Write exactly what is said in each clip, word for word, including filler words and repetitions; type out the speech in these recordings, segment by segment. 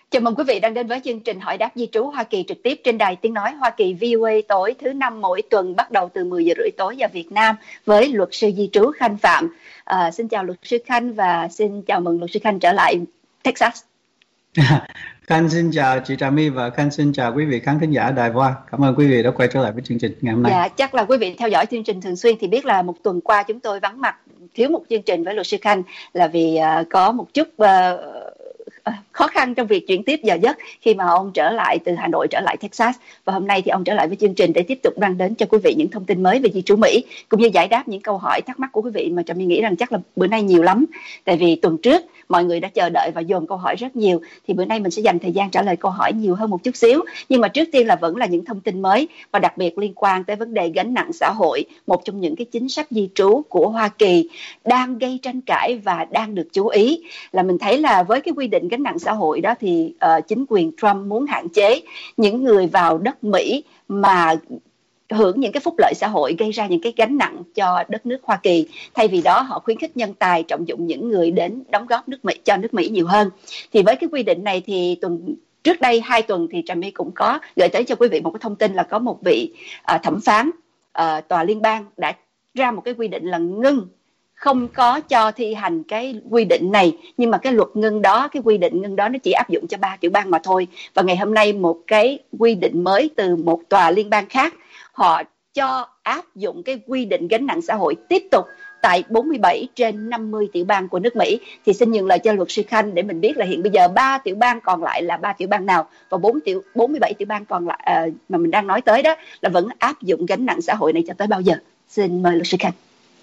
Chào mừng quý vị đang đến với chương trình Hỏi đáp di trú Hoa Kỳ trực tiếp trên đài Tiếng nói Hoa Kỳ vê o a tối thứ năm mỗi tuần bắt đầu từ mười giờ rưỡi tối giờ Việt Nam với luật sư di trú Khanh Phạm. À, xin chào luật sư Khanh và xin chào mừng luật sư Khanh trở lại Texas. Khanh xin chào chị Trà My và Khanh xin chào quý vị khán thính giả Đài Voa. Cảm ơn quý vị đã quay trở lại với chương trình ngày hôm nay. Dạ, chắc là quý vị theo dõi chương trình thường xuyên thì biết là một tuần qua chúng tôi vắng mặt thiếu một chương trình với luật sư Khanh là vì uh, có một chút uh, khó khăn trong việc chuyển tiếp giờ giấc khi mà ông trở lại từ Hà Nội trở lại Texas, và hôm nay thì ông trở lại với chương trình để tiếp tục mang đến cho quý vị những thông tin mới về di trú Mỹ cũng như giải đáp những câu hỏi thắc mắc của quý vị mà Trà My nghĩ rằng chắc là bữa nay nhiều lắm, tại vì tuần trước mọi người đã chờ đợi và dồn câu hỏi rất nhiều, thì bữa nay mình sẽ dành thời gian trả lời câu hỏi nhiều hơn một chút xíu. Nhưng mà trước tiên là vẫn là những thông tin mới và đặc biệt liên quan tới vấn đề gánh nặng xã hội, một trong những cái chính sách di trú của Hoa Kỳ đang gây tranh cãi và đang được chú ý. Là mình thấy là với cái quy định gánh nặng xã hội đó thì uh, chính quyền Trump muốn hạn chế những người vào đất Mỹ mà hưởng những cái phúc lợi xã hội, gây ra những cái gánh nặng cho đất nước Hoa Kỳ. Thay vì đó họ khuyến khích nhân tài, trọng dụng những người đến đóng góp nước Mỹ cho nước Mỹ nhiều hơn. Thì với cái quy định này thì tuần trước đây hai tuần thì Trà My cũng có gửi tới cho quý vị một cái thông tin là có một vị uh, thẩm phán uh, tòa liên bang đã ra một cái quy định là ngưng, không có cho thi hành cái quy định này, nhưng mà cái luật ngưng đó, cái quy định ngưng đó nó chỉ áp dụng cho ba tiểu bang mà thôi. Và ngày hôm nay một cái quy định mới từ một tòa liên bang khác, họ cho áp dụng cái quy định gánh nặng xã hội tiếp tục tại bốn mươi bảy trên năm mươi tiểu bang của nước Mỹ. Thì xin nhường lời cho luật sư Khanh để mình biết là hiện bây giờ ba tiểu bang còn lại là ba tiểu bang nào, và bốn tiểu bốn mươi bảy tiểu bang còn lại uh, mà mình đang nói tới đó là vẫn áp dụng gánh nặng xã hội này cho tới bao giờ. Xin mời luật sư Khanh.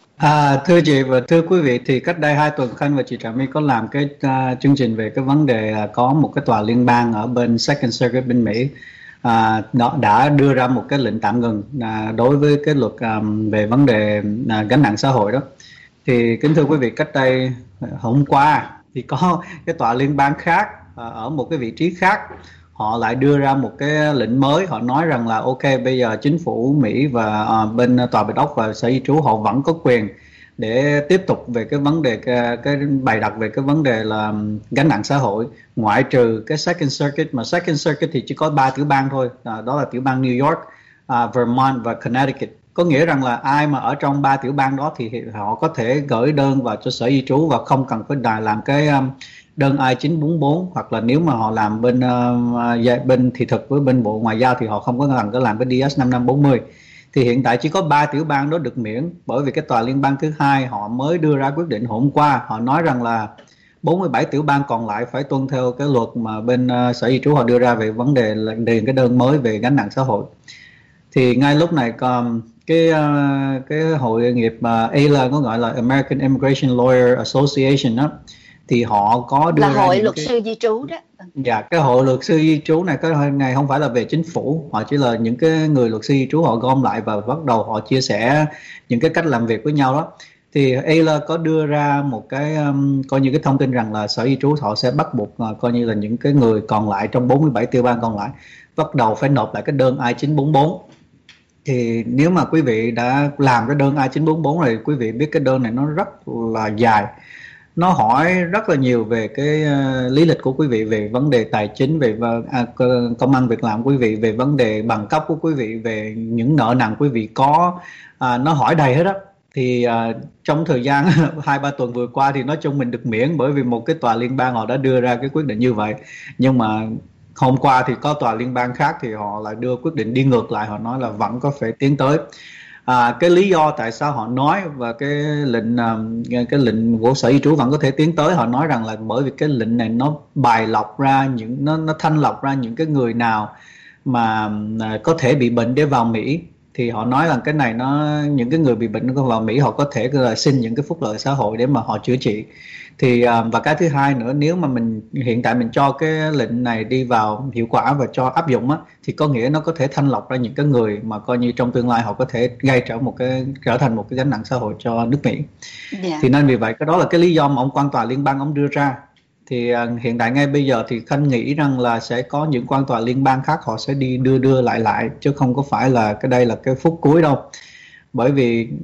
À, thưa chị và thưa quý vị, thì cách đây hai tuần Khanh và chị Trà My có làm cái uh, chương trình về cái vấn đề là có một cái tòa liên bang ở bên Second Circuit bên Mỹ à, đó, đã đưa ra một cái lệnh tạm ngừng à, đối với cái luật um, về vấn đề à, gánh nặng xã hội đó. Thì kính thưa quý vị, cách đây hôm qua thì có cái tòa liên bang khác à, ở một cái vị trí khác, họ lại đưa ra một cái lệnh mới. Họ nói rằng là ok, bây giờ chính phủ Mỹ và à, bên tòa Bạch Ốc và sở di trú họ vẫn có quyền để tiếp tục về cái vấn đề cái, cái bày đặt về cái vấn đề là gánh nặng xã hội, ngoại trừ cái Second Circuit. Mà Second Circuit thì chỉ có ba tiểu bang thôi, à, đó là tiểu bang New York, à, Vermont và Connecticut. Có nghĩa rằng là ai mà ở trong ba tiểu bang đó thì họ có thể gửi đơn vào cho sở di trú và không cần phải làm cái um, đơn I chín bốn bốn, hoặc là nếu mà họ làm bên uh, bên thị thực với bên Bộ Ngoại giao thì họ không có cần có làm cái D S năm năm bốn mươi. Thì hiện tại chỉ có ba tiểu bang đó được miễn, bởi vì cái tòa liên bang thứ hai họ mới đưa ra quyết định hôm qua. Họ nói rằng là bốn mươi bảy tiểu bang còn lại phải tuân theo cái luật mà bên uh, sở di trú họ đưa ra về vấn đề là điền cái đơn mới về gánh nặng xã hội. Thì ngay lúc này còn cái uh, cái hội nghiệp uh, A L A, có gọi là American Immigration Lawyer Association đó, thì họ có đưa là ra hội luật cái... sư di trú đó. Dạ, cái hội luật sư di trú này, cái này không phải là về chính phủ, họ chỉ là những cái người luật sư di trú họ gom lại và bắt đầu họ chia sẻ những cái cách làm việc với nhau đó. Thì A L A có đưa ra một cái um, coi như cái thông tin rằng là sở di trú họ sẽ bắt buộc uh, coi như là những cái người còn lại trong bốn mươi bảy tiểu bang còn lại bắt đầu phải nộp lại cái đơn I chín bốn bốn. Thì nếu mà quý vị đã làm cái đơn I chín bốn bốn rồi, quý vị biết cái đơn này nó rất là dài. Nó hỏi rất là nhiều về cái uh, lý lịch của quý vị, về vấn đề tài chính, về uh, công ăn việc làm quý vị, về vấn đề bằng cấp của quý vị, về những nợ nần quý vị có, uh, nó hỏi đầy hết á. Thì uh, trong thời gian hai ba tuần vừa qua thì nói chung mình được miễn, bởi vì một cái tòa liên bang họ đã đưa ra cái quyết định như vậy. Nhưng mà hôm qua thì có tòa liên bang khác thì họ lại đưa quyết định đi ngược lại, họ nói là vẫn có phải tiến tới. À, cái lý do tại sao họ nói và cái lệnh cái lệnh của sở di trú vẫn có thể tiến tới, họ nói rằng là bởi vì cái lệnh này nó bài lọc ra những nó nó thanh lọc ra những cái người nào mà có thể bị bệnh để vào Mỹ. Thì họ nói rằng cái này nó những cái người bị bệnh vào Mỹ họ có thể là xin những cái phúc lợi xã hội để mà họ chữa trị. Thì và cái thứ hai nữa, nếu mà mình hiện tại mình cho cái lệnh này đi vào hiệu quả và cho áp dụng á, thì có nghĩa nó có thể thanh lọc ra những cái người mà coi như trong tương lai họ có thể gây trở một cái trở thành một cái gánh nặng xã hội cho nước Mỹ. Yeah. Thì nên vì vậy cái đó là cái lý do mà ông quan tòa liên bang ông đưa ra. Thì uh, hiện tại ngay bây giờ thì Khanh nghĩ rằng là sẽ có những quan tòa liên bang khác họ sẽ đi đưa đưa lại lại, chứ không có phải là cái đây là cái phút cuối đâu. Bởi vì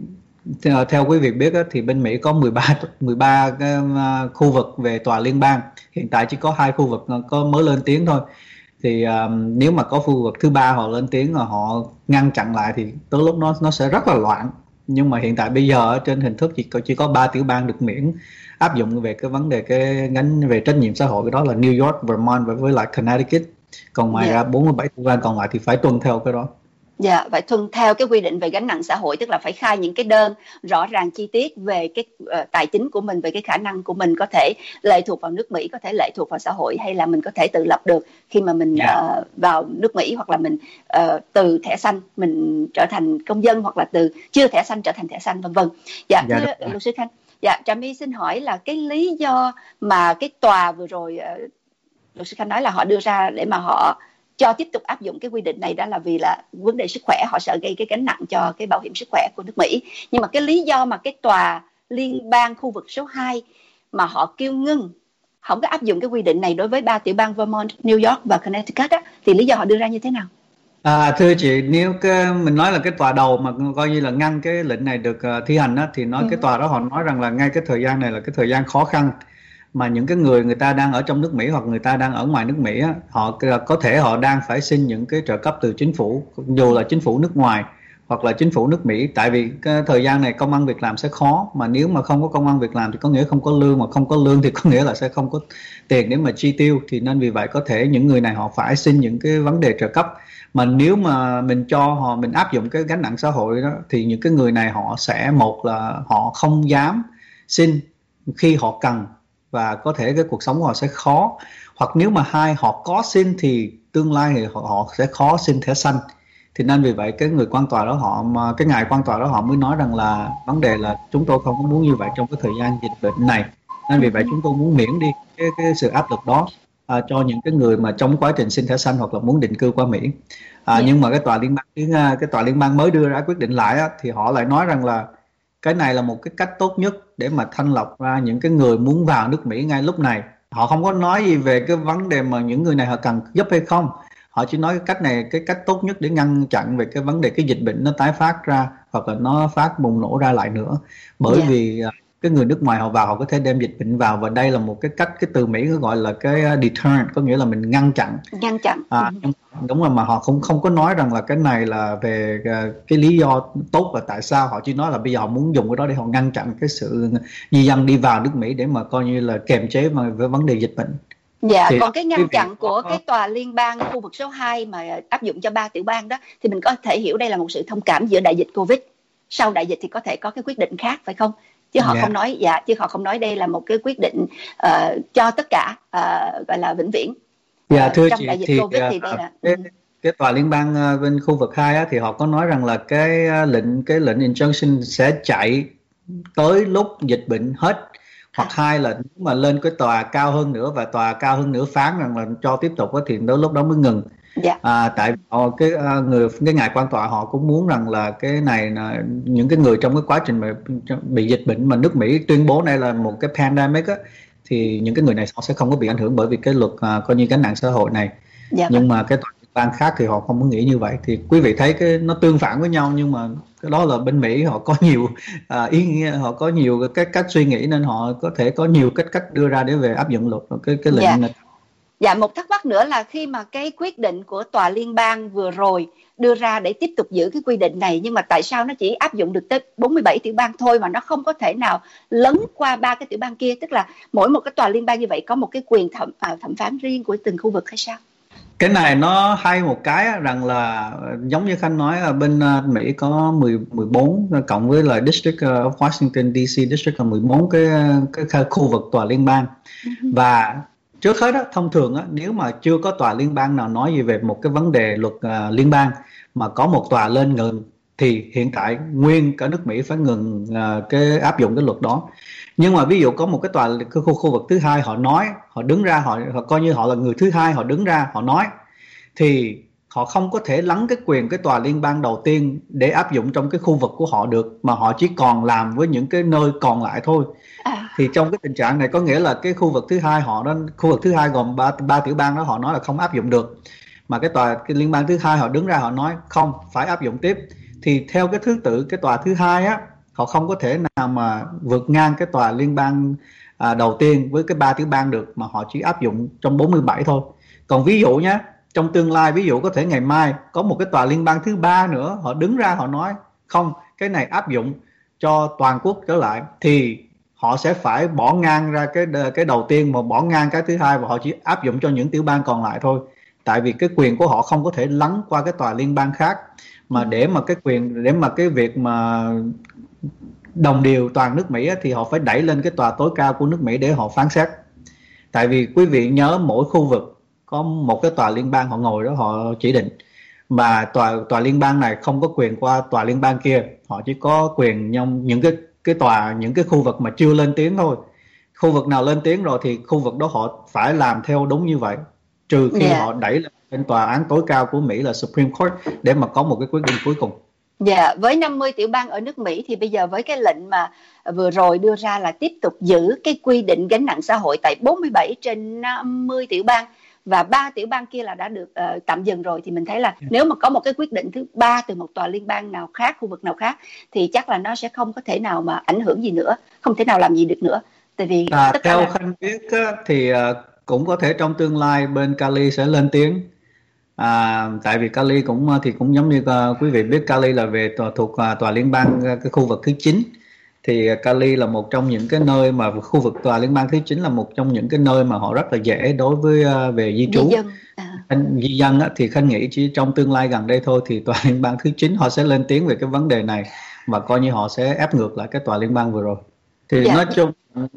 theo, theo quý vị biết á, thì bên Mỹ có mười ba mười ba cái, uh, khu vực về tòa liên bang. Hiện tại chỉ có hai khu vực có mới lên tiếng thôi. Thì um, nếu mà có khu vực thứ ba họ lên tiếng và họ ngăn chặn lại thì tới lúc nó nó sẽ rất là loạn. Nhưng mà hiện tại bây giờ trên hình thức chỉ có chỉ có ba tiểu bang được miễn áp dụng về cái vấn đề cái gánh về trách nhiệm xã hội, cái đó là New York, Vermont và với lại Connecticut. Còn ngoài yeah. ra bốn mươi bảy tiểu bang còn lại thì phải tuân theo cái đó. Dạ, yeah, phải tuân theo cái quy định về gánh nặng xã hội, tức là phải khai những cái đơn rõ ràng chi tiết về cái uh, tài chính của mình, về cái khả năng của mình có thể lệ thuộc vào nước Mỹ, có thể lệ thuộc vào xã hội, hay là mình có thể tự lập được khi mà mình yeah. uh, vào nước Mỹ, hoặc là mình uh, từ thẻ xanh mình trở thành công dân, hoặc là từ chưa thẻ xanh trở thành thẻ xanh, vân vân. Dạ, yeah, thưa luật sư Khanh, dạ, Trà My xin hỏi là cái lý do mà cái tòa vừa rồi uh, luật sư Khanh nói là họ đưa ra để mà họ cho tiếp tục áp dụng cái quy định này, đó là vì là vấn đề sức khỏe, họ sợ gây cái gánh nặng cho cái bảo hiểm sức khỏe của nước Mỹ. Nhưng mà cái lý do mà cái tòa liên bang khu vực số hai mà họ kêu ngưng, không có áp dụng cái quy định này đối với ba tiểu bang Vermont, New York và Connecticut á, thì lý do họ đưa ra như thế nào? À, thưa chị, nếu cái, mình nói là cái tòa đầu mà coi như là ngăn cái lệnh này được uh, thi hành á, thì nói ừ. cái tòa đó họ nói rằng là ngay cái thời gian này là cái thời gian khó khăn, mà những cái người người ta đang ở trong nước Mỹ hoặc người ta đang ở ngoài nước Mỹ á, họ có thể họ đang phải xin những cái trợ cấp từ chính phủ, dù là chính phủ nước ngoài hoặc là chính phủ nước Mỹ. Tại vì cái thời gian này công ăn việc làm sẽ khó, mà nếu mà không có công ăn việc làm thì có nghĩa không có lương, mà không có lương thì có nghĩa là sẽ không có tiền để mà chi tiêu. Thì nên vì vậy có thể những người này họ phải xin những cái vấn đề trợ cấp. Mà nếu mà mình cho họ, mình áp dụng cái gánh nặng xã hội đó, thì những cái người này họ sẽ, một là họ không dám xin khi họ cần, và có thể cái cuộc sống của họ sẽ khó. Hoặc nếu mà hai, họ có xin thì tương lai thì họ, họ sẽ khó xin thẻ xanh. Thì nên vì vậy cái người quan tòa đó họ, mà cái ngài quan tòa đó họ mới nói rằng là vấn đề là chúng tôi không có muốn như vậy trong cái thời gian dịch bệnh này, nên vì vậy chúng tôi muốn miễn đi cái, cái sự áp lực đó à, cho những cái người mà trong quá trình xin thẻ xanh hoặc là muốn định cư qua Mỹ. À, yeah. Nhưng mà cái tòa liên bang cái tòa liên bang mới đưa ra quyết định lại á, thì họ lại nói rằng là cái này là một cái cách tốt nhất để mà thanh lọc ra những cái người muốn vào nước Mỹ ngay lúc này. Họ không có nói gì về cái vấn đề mà những người này họ cần giúp hay không. Họ chỉ nói cái cách này cái cách tốt nhất để ngăn chặn về cái vấn đề cái dịch bệnh nó tái phát ra hoặc là nó phát bùng nổ ra lại nữa. Bởi yeah. vì cái người nước ngoài họ vào họ có thể đem dịch bệnh vào, và đây là một cái cách, cái từ Mỹ gọi là cái deterrent, có nghĩa là mình ngăn chặn. Ngăn chặn. À, đúng rồi, mà họ không không có nói rằng là cái này là về cái lý do tốt là tại sao. Họ chỉ nói là bây giờ họ muốn dùng cái đó để họ ngăn chặn cái sự di dân đi vào nước Mỹ để mà coi như là kiềm chế mà với vấn đề dịch bệnh. Dạ, thì còn cái ngăn chặn của cái tòa liên bang khu vực số hai mà áp dụng cho ba tiểu bang đó, thì mình có thể hiểu đây là một sự thông cảm giữa đại dịch Covid. Sau đại dịch thì có thể có cái quyết định khác, phải không? Chứ họ yeah. không nói, dạ, chứ họ không nói đây là một cái quyết định uh, cho tất cả, uh, gọi là vĩnh viễn. Dạ, thưa trong chị, đại dịch thì, Covid thì đây là cái, cái tòa liên bang uh, bên khu vực hai á, thì họ có nói rằng là cái uh, lệnh cái lệnh injunction sẽ chạy tới lúc dịch bệnh hết. Hoặc à. hai là nếu mà lên cái tòa cao hơn nữa và tòa cao hơn nữa phán rằng là cho tiếp tục á, thì tới lúc đó mới ngừng. Dạ. À, tại họ, cái uh, người cái ngài quan tòa họ cũng muốn rằng là cái này là những cái người trong cái quá trình mà bị dịch bệnh mà nước Mỹ tuyên bố đây là một cái pandemic á, thì những cái người này họ sẽ không có bị ảnh hưởng bởi vì cái luật uh, coi như gánh nặng xã hội này. Dạ. Nhưng mà cái tòa bang khác thì họ không có nghĩ như vậy. Thì quý vị thấy cái nó tương phản với nhau, nhưng mà cái đó là bên Mỹ họ có nhiều uh, ý nghĩa, họ có nhiều cái cách suy nghĩ nên họ có thể có nhiều cách cách đưa ra để về áp dụng luật cái cái lệnh. Dạ. này. Dạ, một thắc mắc nữa là khi mà cái quyết định của tòa liên bang vừa rồi đưa ra để tiếp tục giữ cái quy định này, nhưng mà tại sao nó chỉ áp dụng được tới bốn mươi bảy tiểu bang thôi mà nó không có thể nào lấn qua ba cái tiểu bang kia, tức là mỗi một cái tòa liên bang như vậy có một cái quyền thẩm à, thẩm phán riêng của từng khu vực hay sao? Cái này nó hay một cái rằng là giống như Khanh nói ở bên Mỹ có mười, mười bốn cộng với là District of Washington đê xê District là mười bốn cái, cái khu vực tòa liên bang. Uh-huh. Và trước hết đó, thông thường đó, nếu mà chưa có tòa liên bang nào nói gì về một cái vấn đề luật uh, liên bang mà có một tòa lên ngừng, thì hiện tại nguyên cả nước Mỹ phải ngừng uh, cái áp dụng cái luật đó. Nhưng mà ví dụ có một cái tòa cái khu, khu vực thứ hai họ nói, họ đứng ra, họ, họ coi như họ là người thứ hai, họ đứng ra họ nói, thì họ không có thể lấn cái quyền cái tòa liên bang đầu tiên để áp dụng trong cái khu vực của họ được, mà họ chỉ còn làm với những cái nơi còn lại thôi. À. Thì trong cái tình trạng này có nghĩa là cái khu vực thứ hai họ đó, khu vực thứ hai gồm ba, ba tiểu bang đó họ nói là không áp dụng được, mà cái tòa cái liên bang thứ hai họ đứng ra họ nói không, phải áp dụng tiếp. Thì theo cái thứ tự cái tòa thứ hai á, họ không có thể nào mà vượt ngang cái tòa liên bang à, đầu tiên với cái ba tiểu bang được, mà họ chỉ áp dụng trong bốn mươi bảy thôi. Còn ví dụ nhé, trong tương lai, ví dụ có thể ngày mai có một cái tòa liên bang thứ ba nữa, họ đứng ra họ nói không, cái này áp dụng cho toàn quốc trở lại, thì họ sẽ phải bỏ ngang ra cái cái đầu tiên mà bỏ ngang cái thứ hai, và họ chỉ áp dụng cho những tiểu bang còn lại thôi. Tại vì cái quyền của họ không có thể lấn qua cái tòa liên bang khác, mà để mà cái quyền để mà cái việc mà đồng điều toàn nước Mỹ á, thì họ phải đẩy lên cái tòa tối cao của nước Mỹ để họ phán xét. Tại vì quý vị nhớ, mỗi khu vực có một cái tòa liên bang họ ngồi đó họ chỉ định, mà tòa tòa liên bang này không có quyền qua tòa liên bang kia, họ chỉ có quyền trong những cái cái tòa những cái khu vực mà chưa lên tiếng thôi. Khu vực nào lên tiếng rồi thì khu vực đó họ phải làm theo đúng như vậy, trừ khi Yeah. họ đẩy lên tòa án tối cao của Mỹ là Supreme Court để mà có một cái quyết định cuối cùng. Dạ, yeah, với năm mươi tiểu bang ở nước Mỹ thì bây giờ với cái lệnh mà vừa rồi đưa ra là tiếp tục giữ cái quy định gánh nặng xã hội tại bốn mươi bảy trên năm mươi tiểu bang, và ba tiểu bang kia là đã được uh, tạm dừng rồi, thì mình thấy là nếu mà có một cái quyết định thứ ba từ một tòa liên bang nào khác, khu vực nào khác, thì chắc là nó sẽ không có thể nào mà ảnh hưởng gì nữa, không thể nào làm gì được nữa. Tại vì à, tất theo cả là... Khanh biết á, thì uh, cũng có thể trong tương lai bên Cali sẽ lên tiếng. À, tại vì Cali cũng thì cũng giống như uh, quý vị biết, Cali là về tòa, thuộc uh, tòa liên bang uh, cái khu vực thứ chín. Thì uh, Cali là một trong những cái nơi mà khu vực tòa liên bang thứ chín là một trong những cái nơi mà họ rất là dễ đối với uh, về di trú, di dân. À. Khanh, di dân á, thì Khanh nghĩ chỉ trong tương lai gần đây thôi thì tòa liên bang thứ chín họ sẽ lên tiếng về cái vấn đề này, và coi như họ sẽ ép ngược lại cái tòa liên bang vừa rồi. Thì Dạ. nói chung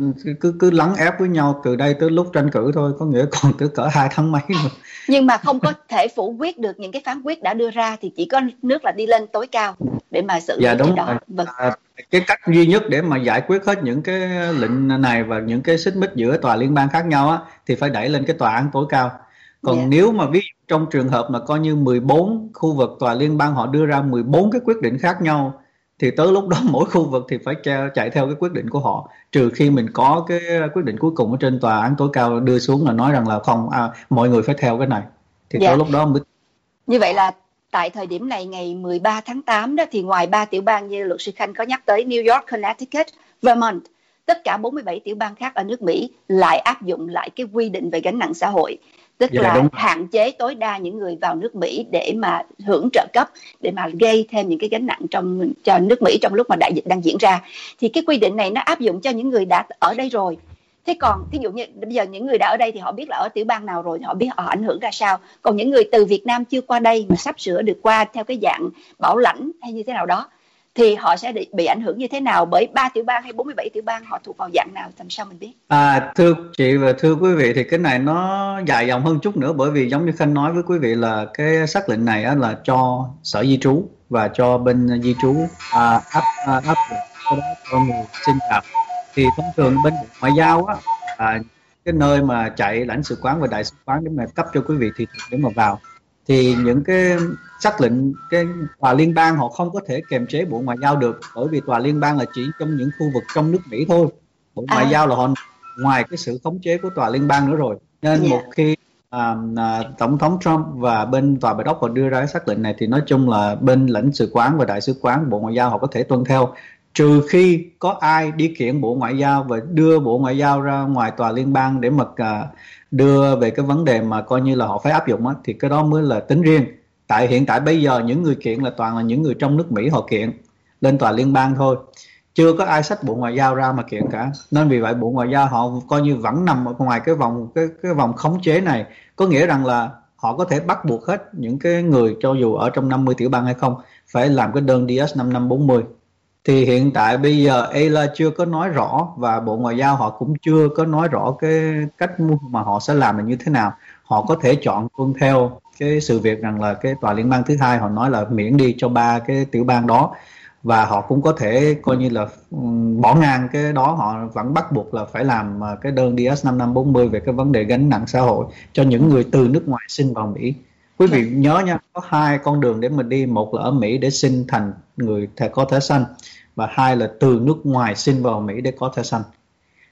cứ cứ lắng ép với nhau từ đây tới lúc tranh cử thôi, có nghĩa còn tới cỡ hai tháng mấy nữa. Nhưng mà không có thể phủ quyết được những cái phán quyết đã đưa ra, thì chỉ có nước là đi lên tối cao để mà xử lý Dạ, đúng cái đó. rồi. Vâng. À, cái cách duy nhất để mà giải quyết hết những cái lệnh này và những cái xích mích giữa tòa liên bang khác nhau á, thì phải đẩy lên cái tòa án tối cao. Còn Dạ. nếu mà ví dụ trong trường hợp mà coi như mười bốn khu vực tòa liên bang họ đưa ra mười bốn cái quyết định khác nhau, thì tới lúc đó mỗi khu vực thì phải chạy, chạy theo cái quyết định của họ, trừ khi mình có cái quyết định cuối cùng ở trên tòa án tối cao đưa xuống là nói rằng là không, à, mọi người phải theo cái này, thì Dạ. tới lúc đó mới... Như vậy là tại thời điểm này, ngày mười ba tháng tám đó, thì ngoài ba tiểu bang như luật sư Khanh có nhắc tới, New York, Connecticut, Vermont, tất cả bốn mươi bảy tiểu bang khác ở nước Mỹ lại áp dụng lại cái quy định về gánh nặng xã hội, tức Dạ, là đúng. hạn chế tối đa những người vào nước Mỹ để mà hưởng trợ cấp, để mà gây thêm những cái gánh nặng trong cho nước Mỹ trong lúc mà đại dịch đang diễn ra. Thì cái quy định này nó áp dụng cho những người đã ở đây rồi. Thế còn thí dụ như bây giờ những người đã ở đây thì họ biết là ở tiểu bang nào rồi, họ biết họ ảnh hưởng ra sao. Còn những người từ Việt Nam chưa qua đây mà sắp sửa được qua theo cái dạng bảo lãnh hay như thế nào đó, thì họ sẽ bị ảnh hưởng như thế nào bởi ba tiểu bang hay bốn mươi bảy tiểu bang, họ thuộc vào dạng nào, làm sao mình biết? À, thưa chị và thưa quý vị, thì cái này nó dài dòng hơn chút nữa, bởi vì giống như Khanh nói với quý vị là cái xác lệnh này á, là cho sở di trú và cho bên di trú à, áp à, áp dụng cái đó cho người xin vào. Thì thông thường bên Bộ Ngoại giao á, à, cái nơi mà chạy lãnh sự quán và đại sứ quán để mà cấp cho quý vị thị thực để mà vào, thì những cái xác lệnh cái tòa liên bang họ không có thể kềm chế Bộ Ngoại giao được, bởi vì tòa liên bang là chỉ trong những khu vực trong nước Mỹ thôi. Bộ Ngoại À. giao là họ ngoài cái sự khống chế của tòa liên bang nữa rồi, nên Yeah. một khi à, à, Tổng thống Trump và bên tòa Bạch Ốc họ đưa ra cái xác lệnh này, thì nói chung là bên lãnh sự quán và đại sứ quán, Bộ Ngoại giao họ có thể tuân theo, trừ khi có ai đi kiện Bộ Ngoại giao và đưa Bộ Ngoại giao ra ngoài tòa liên bang để mà à, đưa về cái vấn đề mà coi như là họ phải áp dụng á, thì cái đó mới là tính riêng. Tại hiện tại bây giờ những người kiện là toàn là những người trong nước Mỹ họ kiện lên tòa liên bang thôi, chưa có ai xách Bộ Ngoại giao ra mà kiện cả. Nên vì vậy Bộ Ngoại giao họ coi như vẫn nằm ở ngoài cái vòng cái cái vòng khống chế này, có nghĩa rằng là họ có thể bắt buộc hết những cái người cho dù ở trong năm mươi tiểu bang hay không phải làm cái đơn D S năm năm bốn mươi. Thì hiện tại bây giờ a lờ a chưa có nói rõ, và Bộ Ngoại giao họ cũng chưa có nói rõ cái cách mà họ sẽ làm là như thế nào. Họ có thể chọn tuân theo cái sự việc rằng là cái tòa liên bang thứ hai họ nói là miễn đi cho ba cái tiểu bang đó, và họ cũng có thể coi như là um, bỏ ngang cái đó, họ vẫn bắt buộc là phải làm uh, cái đơn D S năm năm bốn mươi về cái vấn đề gánh nặng xã hội cho những người từ nước ngoài xin vào Mỹ. Quý vị nhớ nha, có hai con đường để mà đi, một là ở Mỹ để xin thành người có thẻ xanh, và hai là từ nước ngoài xin vào Mỹ để có thẻ xanh.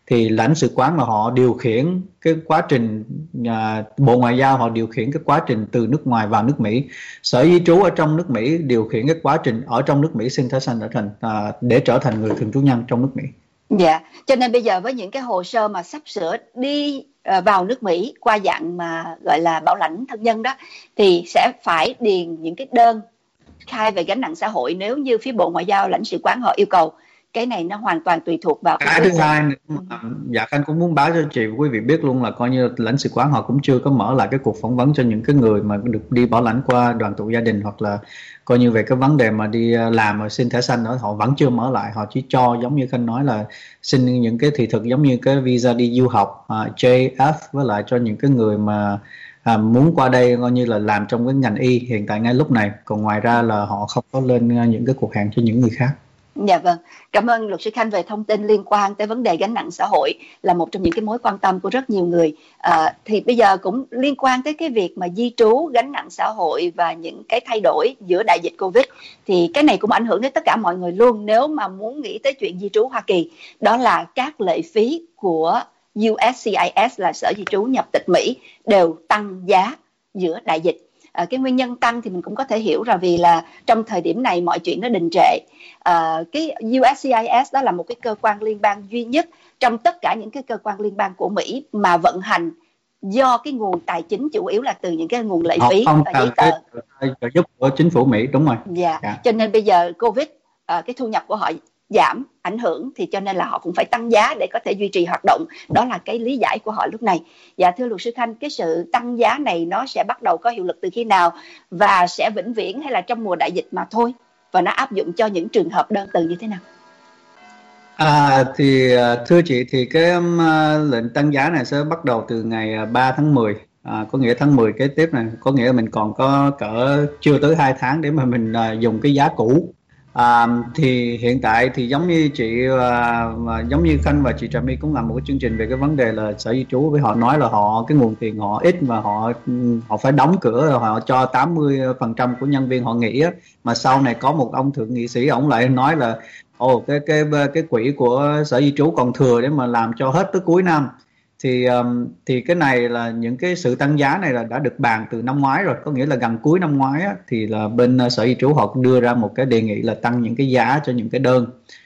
thì lãnh sự quán là họ điều khiển cái quá trình, à, Bộ Ngoại giao họ điều khiển cái quá trình từ nước ngoài vào nước Mỹ, Sở Di trú ở trong nước Mỹ điều khiển cái quá trình ở trong nước Mỹ xin thẻ xanh trở thành à, để trở thành người thường trú nhân trong nước Mỹ. Dạ, cho nên bây giờ với những cái hồ sơ mà sắp sửa đi uh, vào nước Mỹ qua dạng mà gọi là bảo lãnh thân nhân đó, thì sẽ phải điền những cái đơn khai về gánh nặng xã hội nếu như phía Bộ Ngoại giao, lãnh sự quán họ yêu cầu. Cái này nó hoàn toàn tùy thuộc vào cái thứ hai. Dạ, Khanh cũng muốn báo cho chị và quý vị biết luôn là coi như lãnh sự quán họ cũng chưa có mở lại cái cuộc phỏng vấn cho những cái người mà được đi bảo lãnh qua đoàn tụ gia đình, hoặc là coi như về cái vấn đề mà đi làm mà xin thẻ xanh đó, họ vẫn chưa mở lại. Họ chỉ cho giống như Khanh nói là xin những cái thị thực giống như cái visa đi du học uh, J F, với lại cho những cái người mà À, muốn qua đây coi như là làm trong cái ngành y hiện tại ngay lúc này. Còn ngoài ra là họ không có lên những cái cuộc hẹn cho những người khác. Dạ vâng, cảm ơn luật sư Khanh về thông tin liên quan tới vấn đề gánh nặng xã hội, là một trong những cái mối quan tâm của rất nhiều người. À, thì bây giờ cũng liên quan tới cái việc mà di trú, gánh nặng xã hội và những cái thay đổi giữa đại dịch Covid, thì cái này cũng ảnh hưởng đến tất cả mọi người luôn. Nếu mà muốn nghĩ tới chuyện di trú Hoa Kỳ, đó là các lệ phí của U S C I S là Sở Di trú Nhập tịch Mỹ đều tăng giá giữa đại dịch. À, cái nguyên nhân tăng thì mình cũng có thể hiểu là vì là trong thời điểm này mọi chuyện nó đình trệ. À, cái U S C I S đó là một cái cơ quan liên bang duy nhất trong tất cả những cái cơ quan liên bang của Mỹ mà vận hành do cái nguồn tài chính chủ yếu là từ những cái nguồn lệ phí và giấy tờ trợ giúp của chính phủ Mỹ. Đúng rồi. Dạ. Yeah. Cho nên bây giờ Covid, à, cái thu nhập của họ giảm ảnh hưởng, thì cho nên là họ cũng phải tăng giá để có thể duy trì hoạt động. Đó là cái lý giải của họ lúc này. Dạ thưa luật sư Khanh, cái sự tăng giá này nó sẽ bắt đầu có hiệu lực từ khi nào, và sẽ vĩnh viễn hay là trong mùa đại dịch mà thôi, và nó áp dụng cho những trường hợp đơn từ như thế nào? À, thì thưa chị, thì cái um, lệnh tăng giá này sẽ bắt đầu từ ngày ba tháng mười. À, có nghĩa tháng mười kế tiếp này, có nghĩa là mình còn có cỡ chưa tới hai tháng để mà mình uh, dùng cái giá cũ. À, thì hiện tại thì giống như chị và, và giống như Khanh và chị Trà My cũng làm một cái chương trình về cái vấn đề là Sở Di trú, với họ nói là họ cái nguồn tiền họ ít và họ họ phải đóng cửa, rồi họ cho tám mươi phần trăm của nhân viên họ nghỉ á. Mà sau này có một ông thượng nghị sĩ, ông lại nói là ồ cái cái cái quỹ của Sở Di trú còn thừa để mà làm cho hết tới cuối năm. Thì um, thì cái này là những cái sự tăng giá này là đã được bàn từ năm ngoái rồi, có nghĩa là gần cuối năm ngoái á, thì là bên Sở Di trú họ cũng đưa ra một cái đề nghị là tăng những cái giá cho những cái đơn,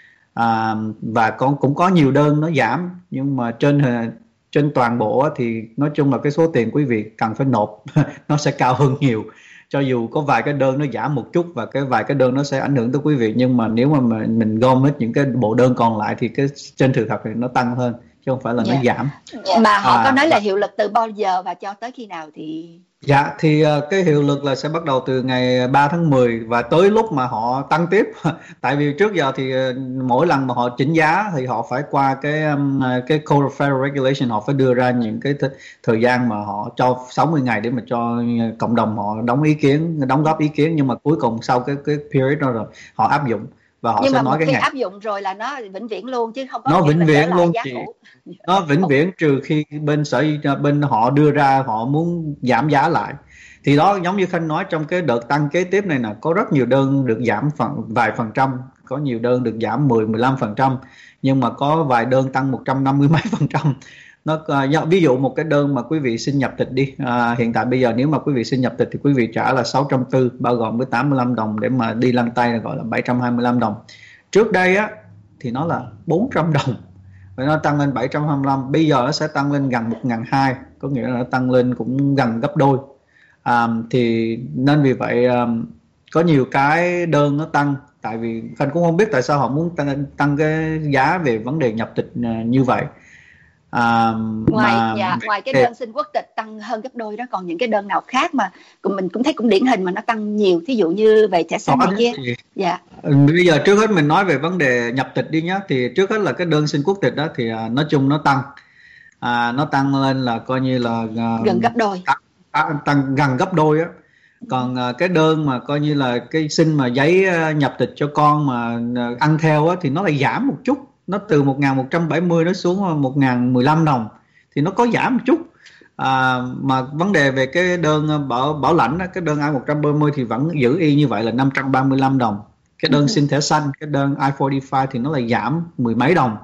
à, và con cũng có nhiều đơn nó giảm, nhưng mà trên trên toàn bộ á, thì nói chung là cái số tiền quý vị cần phải nộp nó sẽ cao hơn nhiều. Cho dù có vài cái đơn nó giảm một chút và cái vài cái đơn nó sẽ ảnh hưởng tới quý vị, nhưng mà nếu mà mình gom hết những cái bộ đơn còn lại thì cái trên sự thật thì nó tăng hơn, chứ không phải là yeah. nó giảm. Mà họ à, có nói là hiệu lực từ bao giờ và cho tới khi nào thì... Dạ, thì uh, cái hiệu lực là sẽ bắt đầu từ ngày ba tháng mười và tới lúc mà họ tăng tiếp. Tại vì trước giờ thì uh, mỗi lần mà họ chỉnh giá thì họ phải qua cái um, cái Code of Federal Regulation, họ phải đưa ra những cái th- thời gian mà họ cho sáu mươi ngày để mà cho cộng đồng họ đóng ý kiến, đóng góp ý kiến, nhưng mà cuối cùng sau cái cái period đó rồi họ áp dụng. Và họ nhưng sẽ mà nói một cái khi ngày áp dụng rồi là nó vĩnh viễn luôn, chứ không có nó vĩnh viễn luôn chị. Cũ. Nó vĩnh viễn trừ khi bên sở bên họ đưa ra họ muốn giảm giá lại. Thì đó, giống như Khanh nói, trong cái đợt tăng kế tiếp này nè, có rất nhiều đơn được giảm phần, vài phần trăm, có nhiều đơn được giảm mười, mười lăm phần trăm, nhưng mà có vài đơn tăng một trăm năm mươi mấy phần trăm. Nó uh, ví dụ một cái đơn mà quý vị xin nhập tịch đi, uh, hiện tại bây giờ nếu mà quý vị xin nhập tịch thì quý vị trả là sáu trăm bốn mươi, bao gồm với tám mươi lăm đồng để mà đi lăn tay là gọi là bảy trăm hai mươi lăm đồng. Trước đây á thì nó là bốn trăm đồng và nó tăng lên bảy trăm hai mươi lăm, bây giờ nó sẽ tăng lên gần một nghìn hai trăm, có nghĩa là nó tăng lên cũng gần gấp đôi. À, thì nên vì vậy um, có nhiều cái đơn nó tăng, tại vì Khanh cũng không biết tại sao họ muốn tăng, tăng cái giá về vấn đề nhập tịch uh, như vậy. À, ngoài mà, dạ, ngoài cái đơn xin quốc tịch tăng hơn gấp đôi đó, còn những cái đơn nào khác mà mình cũng thấy cũng điển hình mà nó tăng nhiều, thí dụ như về thẻ xanh này kia. Thì, dạ. Bây giờ trước hết mình nói về vấn đề nhập tịch đi nhé. Thì trước hết là cái đơn xin quốc tịch đó thì uh, nói chung nó tăng, à, nó tăng lên là coi như là uh, gần gấp đôi, tăng, tăng gần gấp đôi á. Còn uh, cái đơn mà coi như là cái xin mà giấy uh, nhập tịch cho con mà uh, ăn theo á thì nó lại giảm một chút. Nó từ một nghìn một trăm bảy mươi nó xuống một nghìn mười lăm đồng, thì nó có giảm một chút. À, mà vấn đề về cái đơn bảo bảo lãnh, cái đơn I một trăm ba mươi thì vẫn giữ y như vậy là năm trăm ba mươi lăm đồng. Cái đơn xin thẻ xanh, cái đơn I bốn mươi lăm thì nó lại giảm mười mấy đồng.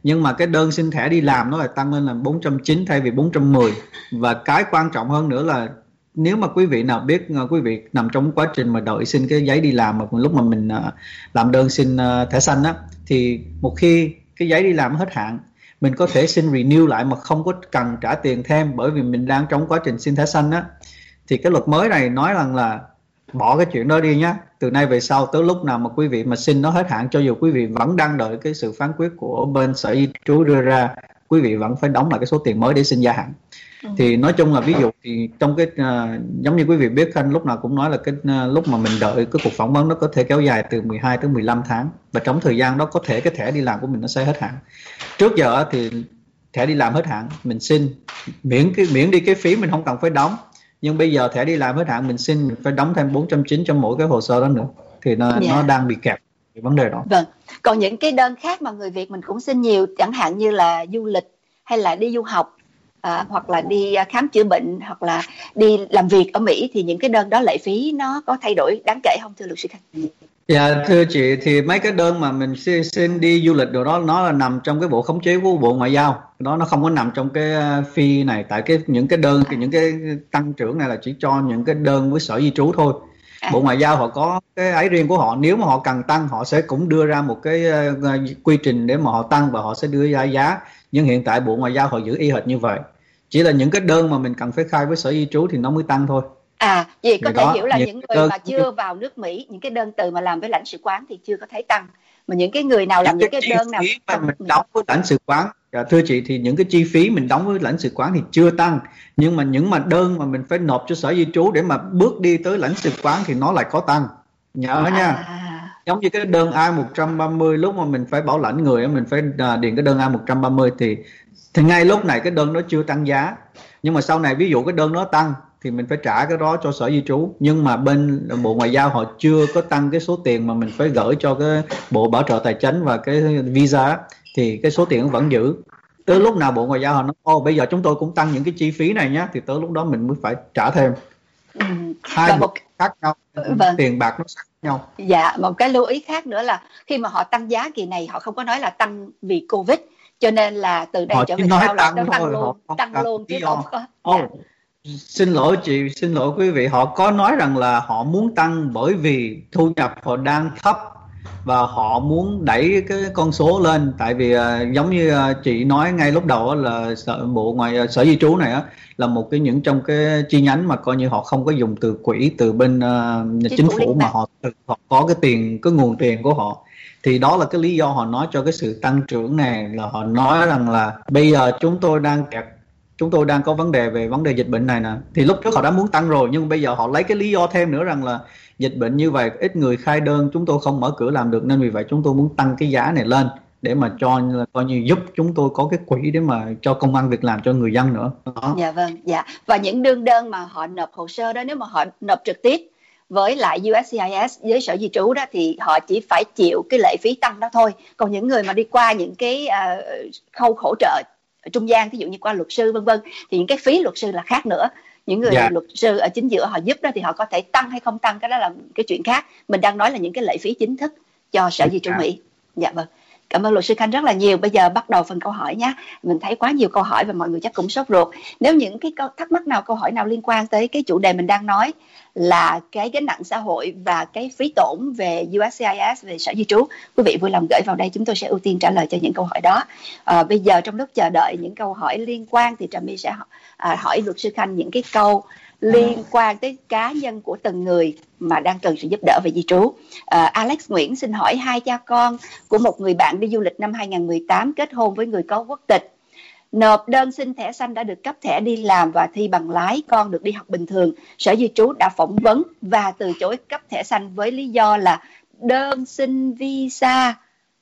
Nhưng mà cái đơn xin thẻ đi làm nó lại tăng lên là bốn trăm chín thay vì bốn trăm mười. Và cái quan trọng hơn nữa là nếu mà quý vị nào biết, quý vị nằm trong quá trình mà đợi xin cái giấy đi làm, mà lúc mà mình làm đơn xin thẻ xanh á, thì một khi cái giấy đi làm hết hạn, mình có thể xin renew lại mà không có cần trả tiền thêm, bởi vì mình đang trong quá trình xin thẻ xanh á. Thì cái luật mới này nói rằng là bỏ cái chuyện đó đi nhé. Từ nay về sau, tới lúc nào mà quý vị mà xin nó hết hạn, cho dù quý vị vẫn đang đợi cái sự phán quyết của bên Sở Di trú đưa ra, quý vị vẫn phải đóng lại cái số tiền mới để xin gia hạn. Ừ. Thì nói chung là ví dụ thì trong cái uh, giống như quý vị biết, Khanh lúc nào cũng nói là cái uh, lúc mà mình đợi cái cuộc phỏng vấn nó có thể kéo dài từ mười hai tới mười lăm tháng, và trong thời gian đó có thể cái thẻ đi làm của mình nó sẽ hết hạn. Trước giờ thì thẻ đi làm hết hạn mình xin miễn cái miễn đi cái phí, mình không cần phải đóng. Nhưng bây giờ thẻ đi làm hết hạn mình xin mình phải đóng thêm bốn trăm chín trong mỗi cái hồ sơ đó nữa, thì nó, yeah. nó đang bị kẹt cái vấn đề đó. Vâng. Còn những cái đơn khác mà người Việt mình cũng xin nhiều, chẳng hạn như là du lịch hay là đi du học, à, hoặc là đi khám chữa bệnh, hoặc là đi làm việc ở Mỹ, thì những cái đơn đó lệ phí nó có thay đổi đáng kể không thưa luật sư Khanh? Dạ thưa chị, thì mấy cái đơn mà mình xin, xin đi du lịch đồ đó nó là nằm trong cái bộ khống chế của Bộ Ngoại giao, đó nó không có nằm trong cái fee này. Tại cái những cái đơn những cái tăng trưởng này là chỉ cho những cái đơn với Sở Di trú thôi. Bộ Ngoại giao họ có cái ấy riêng của họ, nếu mà họ cần tăng họ sẽ cũng đưa ra một cái uh, quy trình để mà họ tăng, và họ sẽ đưa ra giá. Nhưng hiện tại Bộ Ngoại giao họ giữ y hệt như vậy, chỉ là những cái đơn mà mình cần phải khai với Sở Di trú thì nó mới tăng thôi. À, vậy có thể hiểu là những, những người đơn... mà chưa vào nước Mỹ, những cái đơn từ mà làm với lãnh sự quán thì chưa có thấy tăng. Mà những cái người nào làm những, những cái đơn nào mà mình đóng với lãnh sự quán, dạ, thưa chị, thì những cái chi phí mình đóng với lãnh sự quán thì chưa tăng. Nhưng mà những mà đơn mà mình phải nộp cho Sở Di trú để mà bước đi tới lãnh sự quán thì nó lại có tăng. Nhớ à. nha. Giống như cái đơn I một trăm ba mươi, lúc mà mình phải bảo lãnh người, mình phải điền cái đơn I một trăm ba mươi, thì, thì ngay lúc này cái đơn nó chưa tăng giá. Nhưng mà sau này ví dụ cái đơn nó tăng thì mình phải trả cái đó cho Sở Di trú. Nhưng mà bên Bộ Ngoại giao họ chưa có tăng cái số tiền mà mình phải gửi cho cái Bộ Bảo trợ Tài chính và cái visa, thì cái số tiền vẫn giữ. Tới lúc nào Bộ Ngoại giao họ nói ô bây giờ chúng tôi cũng tăng những cái chi phí này nhé, thì tới lúc đó mình mới phải trả thêm. ừ. Hai một khác nhau, vâng. Tiền bạc nó khác nhau. Dạ, một cái lưu ý khác nữa là khi mà họ tăng giá kỳ này họ không có nói là tăng vì Covid, cho nên là từ đây họ trở về sau là nó tăng luôn, tăng luôn chứ không có. Dạ. Xin lỗi chị, xin lỗi quý vị, họ có nói rằng là họ muốn tăng bởi vì thu nhập họ đang thấp và họ muốn đẩy cái con số lên. Tại vì uh, giống như uh, chị nói ngay lúc đầu uh, là sở, bộ ngoài uh, Sở Di trú này uh, là một cái những trong cái chi nhánh mà coi như họ không có dùng từ quỹ từ bên uh, chính, chính phủ, phủ mà họ, họ có cái tiền, cái nguồn tiền của họ. Thì đó là cái lý do họ nói cho cái sự tăng trưởng này, là họ nói rằng là bây giờ chúng tôi đang kẹt, chúng tôi đang có vấn đề về vấn đề dịch bệnh này nè. Thì lúc trước họ đã muốn tăng rồi, nhưng bây giờ họ lấy cái lý do thêm nữa rằng là dịch bệnh như vậy, ít người khai đơn, chúng tôi không mở cửa làm được, nên vì vậy chúng tôi muốn tăng cái giá này lên để mà cho coi như giúp chúng tôi có cái quỹ để mà cho công ăn việc làm cho người dân nữa. Đó. Dạ vâng, dạ. Và những đương đơn mà họ nộp hồ sơ đó, nếu mà họ nộp trực tiếp với lại u ét xê i ét, với Sở Di trú đó, thì họ chỉ phải chịu cái lệ phí tăng đó thôi. Còn những người mà đi qua những cái uh, khâu hỗ trợ trung gian, ví dụ như qua luật sư vân vân, thì những cái phí luật sư là khác nữa. Những người yeah. luật sư ở chính giữa họ giúp đó thì họ có thể tăng hay không tăng, cái đó là cái chuyện khác. Mình đang nói là những cái lệ phí chính thức cho Sở Di trú Mỹ. Dạ vâng. Cảm ơn luật sư Khanh rất là nhiều. Bây giờ bắt đầu phần câu hỏi nhé. Mình thấy quá nhiều câu hỏi và mọi người chắc cũng sốt ruột. Nếu những cái câu thắc mắc nào, câu hỏi nào liên quan tới cái chủ đề mình đang nói là cái gánh nặng xã hội và cái phí tổn về u ét xê i ét, về Sở Di trú, quý vị vui lòng gửi vào đây, chúng tôi sẽ ưu tiên trả lời cho những câu hỏi đó. À, bây giờ trong lúc chờ đợi những câu hỏi liên quan thì Trà My sẽ à, hỏi luật sư Khanh những cái câu liên quan tới cá nhân của từng người mà đang cần sự giúp đỡ về di trú. À, Alex Nguyễn xin hỏi, hai cha con của một người bạn đi du lịch năm hai không một tám kết hôn với người có quốc tịch, nộp đơn xin thẻ xanh, đã được cấp thẻ đi làm và thi bằng lái, con được đi học bình thường. Sở Di trú đã phỏng vấn và từ chối cấp thẻ xanh với lý do là đơn xin visa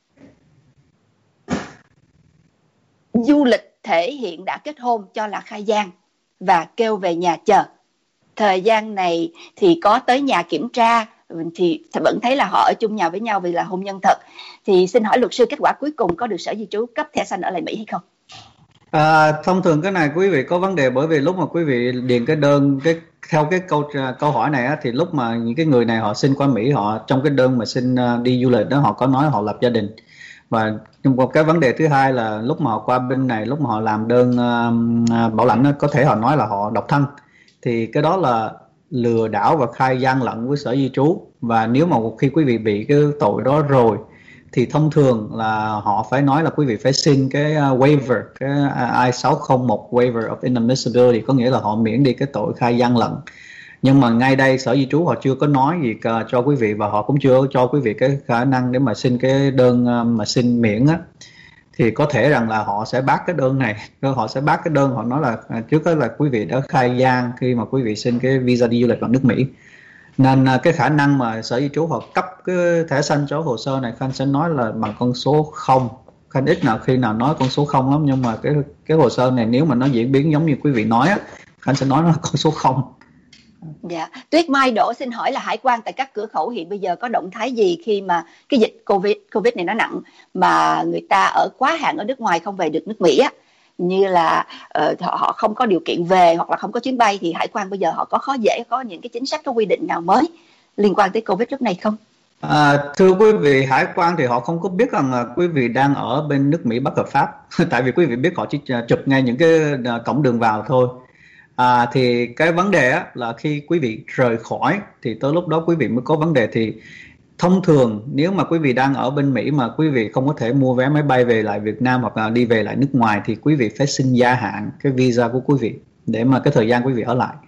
du lịch thể hiện đã kết hôn, cho là khai gian và kêu về nhà chờ. Thời gian này thì có tới nhà kiểm tra thì vẫn thấy là họ ở chung nhà với nhau vì là hôn nhân thật. Thì xin hỏi luật sư, kết quả cuối cùng có được Sở Di trú cấp thẻ xanh ở lại Mỹ hay không? À, thông thường cái này quý vị có vấn đề, bởi vì lúc mà quý vị điền cái đơn cái theo cái câu câu hỏi này á, thì lúc mà những cái người này họ xin qua Mỹ, họ trong cái đơn mà xin uh, đi du lịch đó, họ có nói họ lập gia đình Và một cái vấn đề thứ hai là lúc mà họ qua bên này, lúc mà họ làm đơn uh, bảo lãnh, có thể họ nói là họ độc thân, thì cái đó là lừa đảo và khai gian lận với sở di trú. Và nếu mà một khi quý vị bị cái tội đó rồi thì thông thường là họ phải nói là quý vị phải xin cái uh, waiver, cái I sáu không một waiver of inadmissibility, có nghĩa là họ miễn đi cái tội khai gian lận. Nhưng mà ngay đây sở di trú họ chưa có nói gì cả cho quý vị, và họ cũng chưa cho quý vị cái khả năng để mà xin cái đơn mà xin miễn á. Thì có thể rằng là họ sẽ bác cái đơn này, họ sẽ bác cái đơn, họ nói là trước đó là quý vị đã khai gian khi mà quý vị xin cái visa đi du lịch vào nước Mỹ. Nên cái khả năng mà sở di trú họ cấp cái thẻ xanh cho hồ sơ này, Khanh sẽ nói là bằng con số không. Khanh ít nào khi nào nói con số không lắm, nhưng mà cái cái hồ sơ này nếu mà nó diễn biến giống như quý vị nói á, Khanh sẽ nói nó là con số không. Dạ, Tuyết Mai Đỗ xin hỏi là hải quan tại các cửa khẩu hiện bây giờ có động thái gì khi mà cái dịch Covid Covid này nó nặng mà người ta ở quá hạn ở nước ngoài không về được nước Mỹ á, như là uh, họ, họ không có điều kiện về hoặc là không có chuyến bay, thì hải quan bây giờ họ có khó dễ có những cái chính sách, có quy định nào mới liên quan tới Covid lúc này không? À, thưa quý vị, hải quan thì họ không có biết rằng là quý vị đang ở bên nước Mỹ bất hợp pháp tại vì quý vị biết họ chỉ chụp ngay những cái cổng đường vào thôi. À, thì cái vấn đề á, là khi quý vị rời khỏi thì tới lúc đó quý vị mới có vấn đề. Thì thông thường nếu mà quý vị đang ở bên Mỹ mà quý vị không có thể mua vé máy bay về lại Việt Nam hoặc là đi về lại nước ngoài, thì quý vị phải xin gia hạn cái visa của quý vị để mà cái thời gian quý vị ở lại.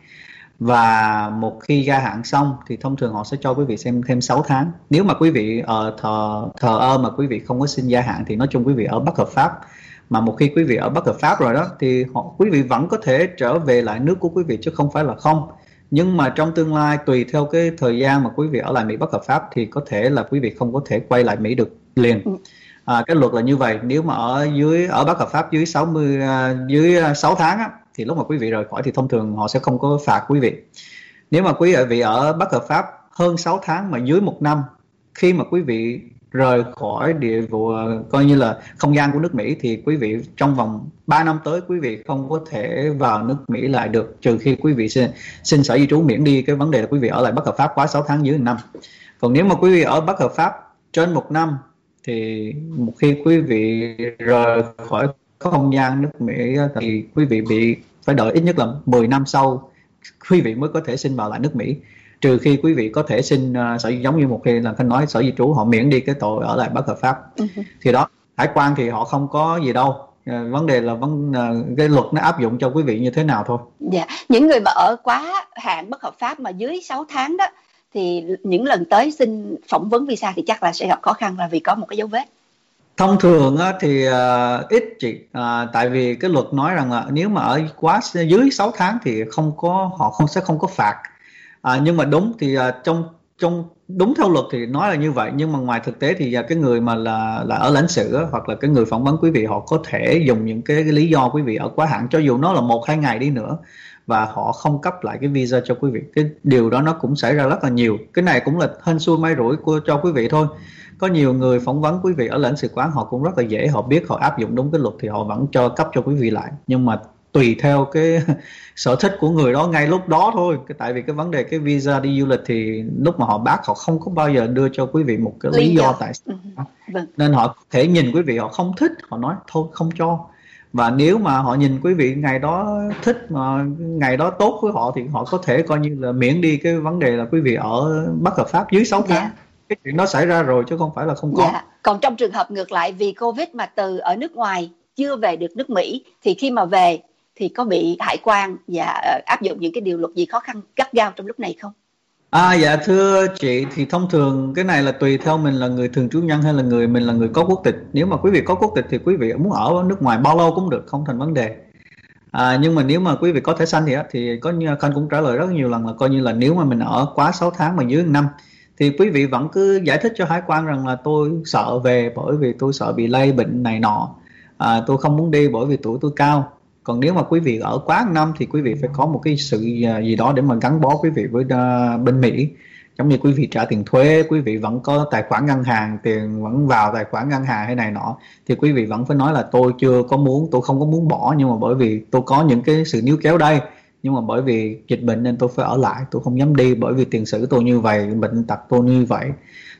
Và một khi gia hạn xong thì thông thường họ sẽ cho quý vị xem thêm sáu tháng. Nếu mà quý vị uh, thờ, thờ ơ mà quý vị không có xin gia hạn thì nói chung quý vị ở bất hợp pháp. Mà một khi quý vị ở bất hợp pháp rồi đó thì họ, quý vị vẫn có thể trở về lại nước của quý vị chứ không phải là không. Nhưng mà trong tương lai tùy theo cái thời gian mà quý vị ở lại Mỹ bất hợp pháp thì có thể là quý vị không có thể quay lại Mỹ được liền. À, cái luật là như vậy. Nếu mà ở dưới ở bất hợp pháp dưới sáu mươi uh, dưới sáu tháng á, thì lúc mà quý vị rời khỏi thì thông thường họ sẽ không có phạt quý vị. Nếu mà quý vị ở bất hợp pháp hơn sáu tháng mà dưới một năm, khi mà quý vị rời khỏi địa vụ coi như là không gian của nước Mỹ thì quý vị trong vòng ba năm tới quý vị không có thể vào nước Mỹ lại được, trừ khi quý vị xin, xin sở di trú miễn đi cái vấn đề là quý vị ở lại bất hợp pháp quá sáu tháng dưới một năm. Còn nếu mà quý vị ở bất hợp pháp trên một năm thì một khi quý vị rời khỏi không gian nước Mỹ thì quý vị bị phải đợi ít nhất là mười năm sau quý vị mới có thể xin vào lại nước Mỹ, trừ khi quý vị có thể xin uh, sở giống như một khi là Khanh nói sở di trú họ miễn đi cái tội ở lại bất hợp pháp. Uh-huh. Thì đó, hải quan thì họ không có gì đâu, uh, vấn đề là vấn uh, cái luật nó áp dụng cho quý vị như thế nào thôi. Dạ, những người mà ở quá hạn bất hợp pháp mà dưới sáu tháng đó thì những lần tới xin phỏng vấn visa thì chắc là sẽ gặp khó khăn, là vì có một cái dấu vết. Thông thường á, thì uh, ít chị, uh, tại vì cái luật nói rằng là nếu mà ở quá dưới sáu tháng thì không có họ không sẽ không có phạt. À, nhưng mà đúng thì uh, trong trong đúng theo luật thì nói là như vậy, nhưng mà ngoài thực tế thì uh, cái người mà là là ở lãnh sự uh, hoặc là cái người phỏng vấn quý vị họ có thể dùng những cái, cái lý do quý vị ở quá hạn, cho dù nó là một hai ngày đi nữa, và họ không cấp lại cái visa cho quý vị. Cái điều đó nó cũng xảy ra rất là nhiều. Cái này cũng là hên xui may rủi của cho quý vị thôi. Có nhiều người phỏng vấn quý vị ở lãnh sự quán họ cũng rất là dễ, họ biết họ áp dụng đúng cái luật thì họ vẫn cho cấp cho quý vị lại, nhưng mà tùy theo cái sở thích của người đó ngay lúc đó thôi. Cái tại vì cái vấn đề cái visa đi du lịch thì lúc mà họ bác họ không có bao giờ đưa cho quý vị một cái lý, lý do, do tại sao. Ừ. Vâng. Nên họ thể nhìn quý vị họ không thích, họ nói thôi không cho. Và nếu mà họ nhìn quý vị ngày đó thích mà ngày đó tốt với họ thì họ có thể coi như là miễn đi cái vấn đề là quý vị ở bất hợp pháp dưới sáu tháng. Dạ. Cái chuyện đó xảy ra rồi chứ không phải là không có. Dạ. Còn trong trường hợp ngược lại vì Covid mà từ ở nước ngoài chưa về được nước Mỹ thì khi mà về thì có bị hải quan và áp dụng những cái điều luật gì khó khăn gắt gao trong lúc này không? À dạ thưa chị, thì thông thường cái này là tùy theo mình là người thường trú nhân hay là người mình là người có quốc tịch. Nếu mà quý vị có quốc tịch thì quý vị muốn ở nước ngoài bao lâu cũng được, không thành vấn đề. À, nhưng mà nếu mà quý vị có thẻ xanh thì thì có như Khanh cũng trả lời rất nhiều lần là coi như là nếu mà mình ở quá sáu tháng mà dưới năm thì quý vị vẫn cứ giải thích cho hải quan rằng là tôi sợ về bởi vì tôi sợ bị lây bệnh này nọ, à, tôi không muốn đi bởi vì tuổi tôi cao. Còn nếu mà quý vị ở quá năm thì quý vị phải có một cái sự gì đó để mà gắn bó quý vị với uh, bên Mỹ. Giống như quý vị trả tiền thuế, quý vị vẫn có tài khoản ngân hàng, tiền vẫn vào tài khoản ngân hàng hay này nọ, thì quý vị vẫn phải nói là tôi chưa có muốn, tôi không có muốn bỏ, nhưng mà bởi vì tôi có những cái sự níu kéo đây, nhưng mà bởi vì dịch bệnh nên tôi phải ở lại, tôi không dám đi bởi vì tiền sử tôi như vậy, bệnh tật tôi như vậy.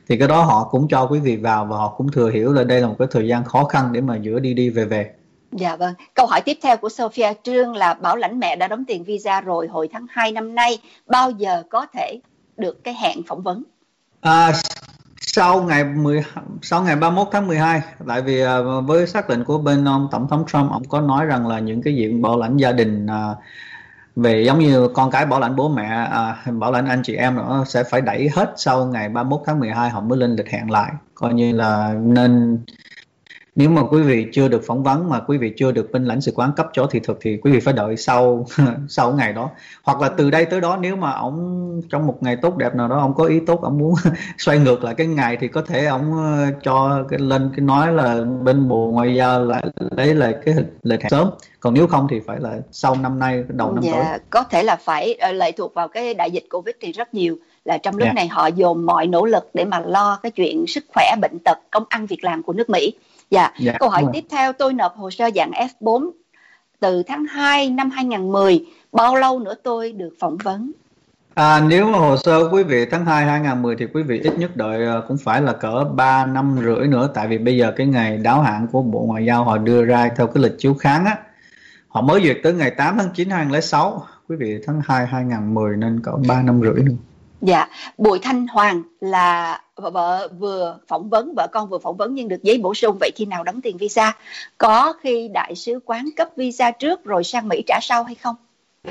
Thì cái đó họ cũng cho quý vị vào và họ cũng thừa hiểu là đây là một cái thời gian khó khăn để mà giữa đi đi về về. Dạ vâng. Câu hỏi tiếp theo của Sophia Trương là bảo lãnh mẹ đã đóng tiền visa rồi hồi tháng hai năm nay, bao giờ có thể được cái hẹn phỏng vấn? À, sau ngày mười sau ngày ba mươi mốt tháng mười hai, tại vì à, với xác lệnh của bên ông tổng thống Trump, ông có nói rằng là những cái diện bảo lãnh gia đình à, về giống như con cái bảo lãnh bố mẹ, à, bảo lãnh anh chị em nữa sẽ phải đẩy hết sau ngày ba mươi mốt tháng mười hai họ mới lên lịch hẹn lại, coi như là nên nếu mà quý vị chưa được phỏng vấn mà quý vị chưa được bên lãnh sự quán cấp chỗ thị thực thì quý vị phải đợi sau sau ngày đó, hoặc là từ đây tới đó nếu mà ông trong một ngày tốt đẹp nào đó ông có ý tốt, ông muốn xoay ngược lại cái ngày thì có thể ông cho cái lên cái nói là bên Bộ Ngoại giao lại lấy lại cái lịch hẹn sớm, còn nếu không thì phải là sau năm nay đầu năm dạ, tới. có thể là phải uh, lệ thuộc vào cái đại dịch Covid thì rất nhiều là trong lúc Yeah. này họ dồn mọi nỗ lực để mà lo cái chuyện sức khỏe, bệnh tật, công ăn việc làm của nước Mỹ. Dạ. Yeah, Câu hỏi tiếp theo, tôi nộp hồ sơ dạng F bốn từ tháng hai năm hai nghìn không trăm mười, bao lâu nữa tôi được phỏng vấn? À, nếu mà hồ sơ quý vị tháng hai hai nghìn không trăm mười thì quý vị ít nhất đợi cũng phải là cỡ ba năm rưỡi nữa, tại vì bây giờ cái ngày đáo hạn của Bộ Ngoại giao họ đưa ra theo cái lịch chiếu kháng á, họ mới duyệt tới ngày tám tháng chín hai nghìn không trăm lẻ sáu, quý vị tháng hai hai nghìn không trăm mười nên cỡ ba năm rưỡi nữa. Dạ, Bùi Thanh Hoàng là vợ vừa phỏng vấn, vợ con vừa phỏng vấn nhưng được giấy bổ sung, vậy khi nào đóng tiền visa? Có khi đại sứ quán cấp visa trước rồi sang Mỹ trả sau hay không?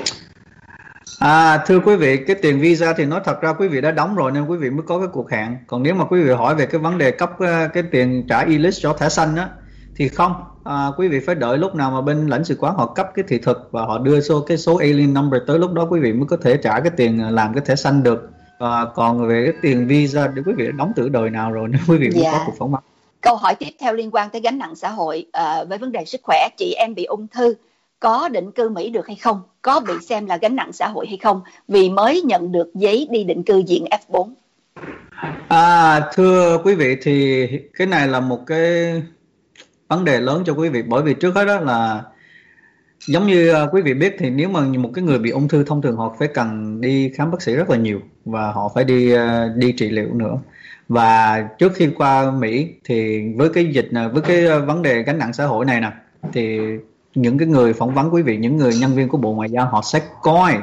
À, thưa quý vị, cái tiền visa thì nói thật ra quý vị đã đóng rồi nên quý vị mới có cái cuộc hẹn. Còn nếu mà quý vị hỏi về cái vấn đề cấp cái tiền trả e-list cho thẻ xanh á thì không, à, quý vị phải đợi lúc nào mà bên lãnh sự quán họ cấp cái thị thực và họ đưa số cái số alien number tới, lúc đó quý vị mới có thể trả cái tiền làm cái thẻ xanh được. Và còn về cái tiền visa thì quý vị đã đóng từ đời nào rồi nên quý vị mới Dạ. có cuộc phỏng vấn. Câu hỏi tiếp theo liên quan tới gánh nặng xã hội uh, với vấn đề sức khỏe. Chị em bị ung thư có định cư Mỹ được hay không? Có bị xem là gánh nặng xã hội hay không? Vì mới nhận được giấy đi định cư diện F bốn. À, thưa quý vị thì cái này là một cái vấn đề lớn cho quý vị, bởi vì trước hết đó là giống như quý vị biết thì nếu mà một cái người bị ung thư thông thường họ phải cần đi khám bác sĩ rất là nhiều và họ phải đi đi trị liệu nữa. Và trước khi qua Mỹ thì với cái dịch này, với cái vấn đề gánh nặng xã hội này nè, thì những cái người phỏng vấn quý vị, những người nhân viên của Bộ Ngoại giao họ sẽ coi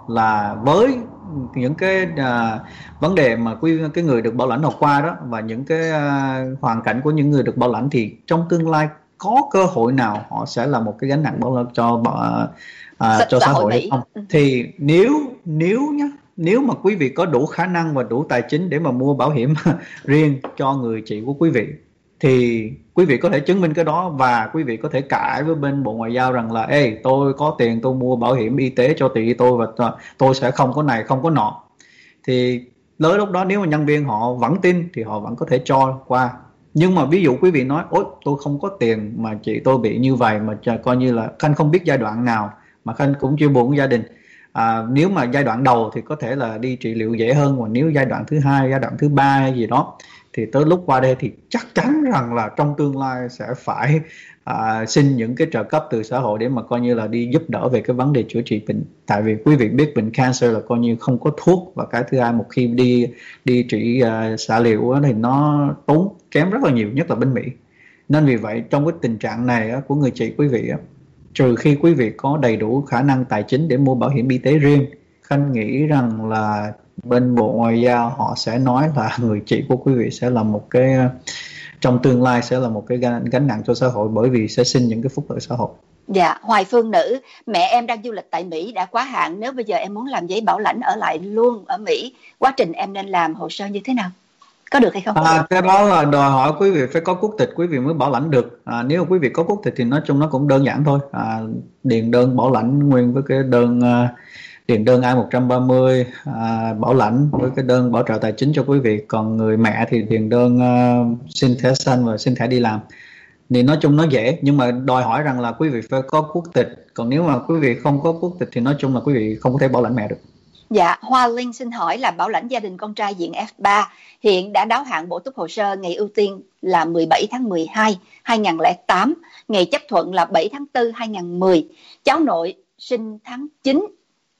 là với những cái uh, vấn đề mà quý cái người được bảo lãnh họ qua đó và những cái uh, hoàn cảnh của những người được bảo lãnh thì trong tương lai có cơ hội nào họ sẽ là một cái gánh nặng bảo lãnh cho uh, uh, cho xã hội hay không. Thì nếu nếu nhá nếu mà quý vị có đủ khả năng và đủ tài chính để mà mua bảo hiểm riêng cho người chị của quý vị thì quý vị có thể chứng minh cái đó và quý vị có thể cãi với bên Bộ Ngoại giao rằng là ê, tôi có tiền tôi mua bảo hiểm y tế cho chị tôi và tôi sẽ không có này không có nọ. Thì tới lúc đó nếu mà nhân viên họ vẫn tin thì họ vẫn có thể cho qua. Nhưng mà ví dụ quý vị nói ôi tôi không có tiền mà chị tôi bị như vậy, mà coi như là Khanh không biết giai đoạn nào mà Khanh cũng chưa buồn gia đình. À, nếu mà giai đoạn đầu thì có thể là đi trị liệu dễ hơn, và nếu giai đoạn thứ hai, giai đoạn thứ ba hay gì đó thì tới lúc qua đây thì chắc chắn rằng là trong tương lai sẽ phải à, xin những cái trợ cấp từ xã hội để mà coi như là đi giúp đỡ về cái vấn đề chữa trị bệnh. Tại vì quý vị biết bệnh cancer là coi như không có thuốc, và cái thứ hai một khi đi đi trị uh, xạ liệu thì nó tốn kém rất là nhiều, nhất là bên Mỹ. Nên vì vậy trong cái tình trạng này á, của người chị quý vị á, trừ khi quý vị có đầy đủ khả năng tài chính để mua bảo hiểm y tế riêng, Khanh nghĩ rằng là bên Bộ Ngoại giao họ sẽ nói là người chị của quý vị sẽ là một cái trong tương lai sẽ là một cái gánh nặng cho xã hội, bởi vì sẽ xin những cái phúc lợi xã hội. Dạ, Hoài Phương nữ, mẹ em đang du lịch tại Mỹ đã quá hạn, nếu bây giờ em muốn làm giấy bảo lãnh ở lại luôn ở Mỹ, quá trình em nên làm hồ sơ như thế nào? Có được hay không? À, cái đó là đòi hỏi quý vị phải có quốc tịch quý vị mới bảo lãnh được. À, nếu quý vị có quốc tịch thì nói chung nó cũng đơn giản thôi. À, điền đơn bảo lãnh nguyên với cái đơn uh, điền đơn I một ba mươi à, bảo lãnh với cái đơn bảo trợ tài chính cho quý vị. Còn người mẹ thì điền đơn uh, xin thẻ xanh và xin thẻ đi làm. Thì nói chung nó dễ, nhưng mà đòi hỏi rằng là quý vị phải có quốc tịch. Còn nếu mà quý vị không có quốc tịch thì nói chung là quý vị không có thể bảo lãnh mẹ được. Dạ, Hoa Linh xin hỏi là bảo lãnh gia đình con trai diện F ba hiện đã đáo hạn bổ túc hồ sơ, ngày ưu tiên là mười bảy tháng mười hai hai nghìn không trăm lẻ tám, ngày chấp thuận là bảy tháng tư hai nghìn không trăm mười. Cháu nội sinh tháng chín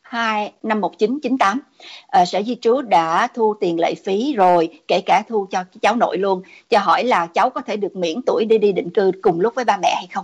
hai năm một chín chín tám, à, Sở Di trú đã thu tiền lệ phí rồi, kể cả thu cho cháu nội luôn. Cho hỏi là cháu có thể được miễn tuổi để đi định cư cùng lúc với ba mẹ hay không?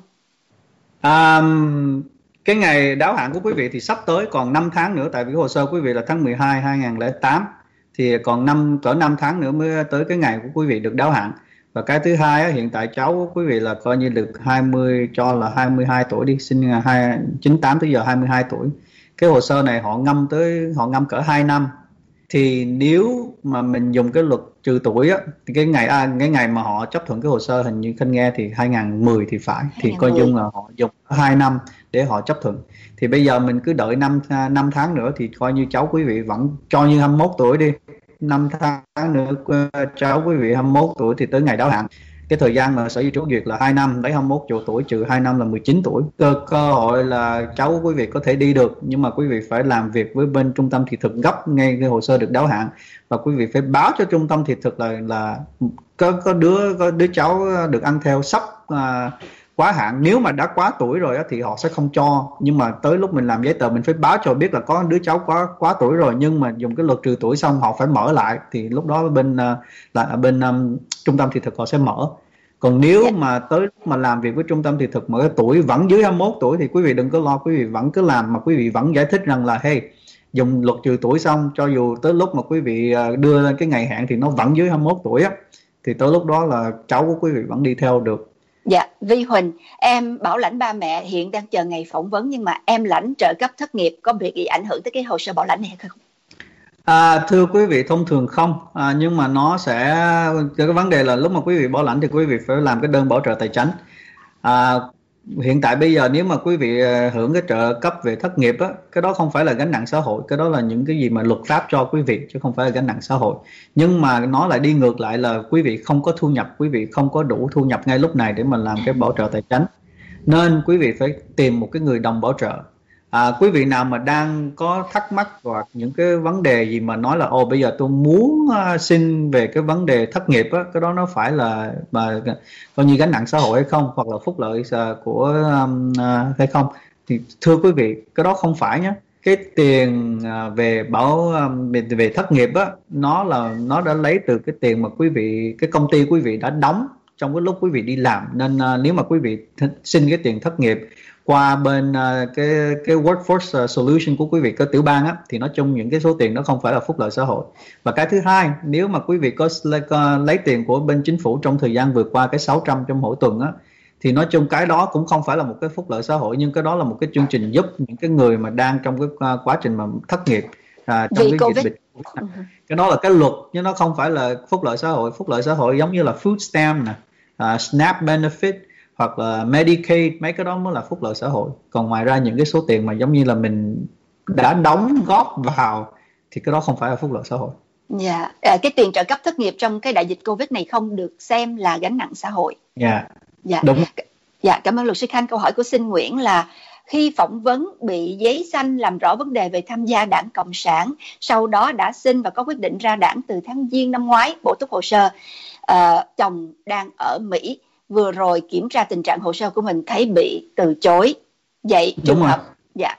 À, cái ngày đáo hạn của quý vị thì sắp tới, còn năm tháng nữa, tại vì hồ sơ quý vị là tháng mười hai hai nghìn không trăm lẻ tám, thì còn năm cỡ năm tháng nữa mới tới cái ngày của quý vị được đáo hạn. Và cái thứ hai, hiện tại cháu của quý vị là coi như được hai mươi, cho là hai mươi hai tuổi đi, sinh ngày chín tám tới giờ hai mươi hai tuổi. Cái hồ sơ này họ ngâm tới họ ngâm cỡ hai năm. Thì nếu mà mình dùng cái luật trừ tuổi á, thì cái ngày à, cái ngày mà họ chấp thuận cái hồ sơ, hình như Khanh nghe thì hai nghìn không trăm mười thì phải, thì coi chung là họ dùng hai năm để họ chấp thuận. Thì bây giờ mình cứ đợi năm năm tháng nữa, thì coi như cháu quý vị vẫn cho như hai mươi mốt tuổi đi, năm tháng nữa cháu quý vị hai mươi mốt tuổi thì tới ngày đáo hạn. Cái thời gian mà Sở Di trú duyệt là hai năm, lấy hai mươi mốt chỗ tuổi trừ hai năm là mười chín tuổi. Cơ, cơ hội là cháu quý vị có thể đi được, nhưng mà quý vị phải làm việc với bên trung tâm thị thực gấp ngay cái hồ sơ được đáo hạn, và quý vị phải báo cho trung tâm thị thực là là có có đứa có đứa cháu được ăn theo sắp à, quá hạn. Nếu mà đã quá tuổi rồi á, thì họ sẽ không cho, nhưng mà tới lúc mình làm giấy tờ mình phải báo cho biết là có đứa cháu quá quá tuổi rồi, nhưng mà dùng cái luật trừ tuổi xong họ phải mở lại, thì lúc đó bên là bên um, trung tâm thị thực họ sẽ mở. Còn nếu mà tới lúc mà làm việc với trung tâm thị thực mà cái tuổi vẫn dưới hai mươi mốt tuổi thì quý vị đừng có lo, quý vị vẫn cứ làm, mà quý vị vẫn giải thích rằng là hey, dùng luật trừ tuổi xong, cho dù tới lúc mà quý vị đưa lên cái ngày hạn thì nó vẫn dưới hai mươi mốt tuổi á, thì tới lúc đó là cháu của quý vị vẫn đi theo được. Dạ, Vi Huỳnh, em bảo lãnh ba mẹ hiện đang chờ ngày phỏng vấn, nhưng mà em lãnh trợ cấp thất nghiệp, có bị ảnh hưởng tới cái hồ sơ bảo lãnh này hay không? À, thưa quý vị, thông thường không, à, nhưng mà nó sẽ, cái vấn đề là lúc mà quý vị bảo lãnh thì quý vị phải làm cái đơn bảo trợ tài chính. À, hiện tại bây giờ nếu mà quý vị hưởng cái trợ cấp về thất nghiệp á, cái đó không phải là gánh nặng xã hội, cái đó là những cái gì mà luật pháp cho quý vị, chứ không phải là gánh nặng xã hội. Nhưng mà nó lại đi ngược lại là quý vị không có thu nhập, quý vị không có đủ thu nhập ngay lúc này để mà làm cái bảo trợ tài chính, nên quý vị phải tìm một cái người đồng bảo trợ. À, quý vị nào mà đang có thắc mắc hoặc những cái vấn đề gì mà nói là ồ bây giờ tôi muốn uh, xin về cái vấn đề thất nghiệp á, cái đó nó phải là mà coi như gánh nặng xã hội hay không, hoặc là phúc lợi uh, của um, uh, hay không, thì thưa quý vị, cái đó không phải nhé. Cái tiền uh, về bảo um, về, về thất nghiệp á, nó là nó đã lấy từ cái tiền mà quý vị, cái công ty quý vị đã đóng trong cái lúc quý vị đi làm, nên uh, nếu mà quý vị th- xin cái tiền thất nghiệp qua bên uh, cái cái workforce uh, solution của quý vị, có tiểu bang á, thì nói chung những cái số tiền đó không phải là phúc lợi xã hội. Và cái thứ hai, nếu mà quý vị có lấy, uh, lấy tiền của bên chính phủ trong thời gian vừa qua, cái sáu trăm trong mỗi tuần á, thì nói chung cái đó cũng không phải là một cái phúc lợi xã hội, nhưng cái đó là một cái chương trình giúp những cái người mà đang trong cái uh, quá trình mà thất nghiệp uh, trong vì cái COVID. dịch bệnh. Uh-huh. Cái đó là cái luật, nhưng nó không phải là phúc lợi xã hội. Phúc lợi xã hội giống như là food stamp nè, uh, SNAP benefit hoặc là Medicaid, mấy cái đó mới là phúc lợi xã hội. Còn ngoài ra những cái số tiền mà giống như là mình đã đóng góp vào thì cái đó không phải là phúc lợi xã hội. Dạ, à, cái tiền trợ cấp thất nghiệp trong cái đại dịch Covid này không được xem là gánh nặng xã hội. Dạ, dạ. Đúng. Dạ, cảm ơn luật sư Khanh. Câu hỏi của Sinh Nguyễn là khi phỏng vấn bị giấy xanh làm rõ vấn đề về tham gia Đảng Cộng sản, sau đó đã xin và có quyết định ra đảng từ tháng Giêng năm ngoái, bổ túc hồ sơ. À, chồng đang ở Mỹ, vừa rồi kiểm tra tình trạng hồ sơ của mình thấy bị từ chối. Vậy trường hợp dạ.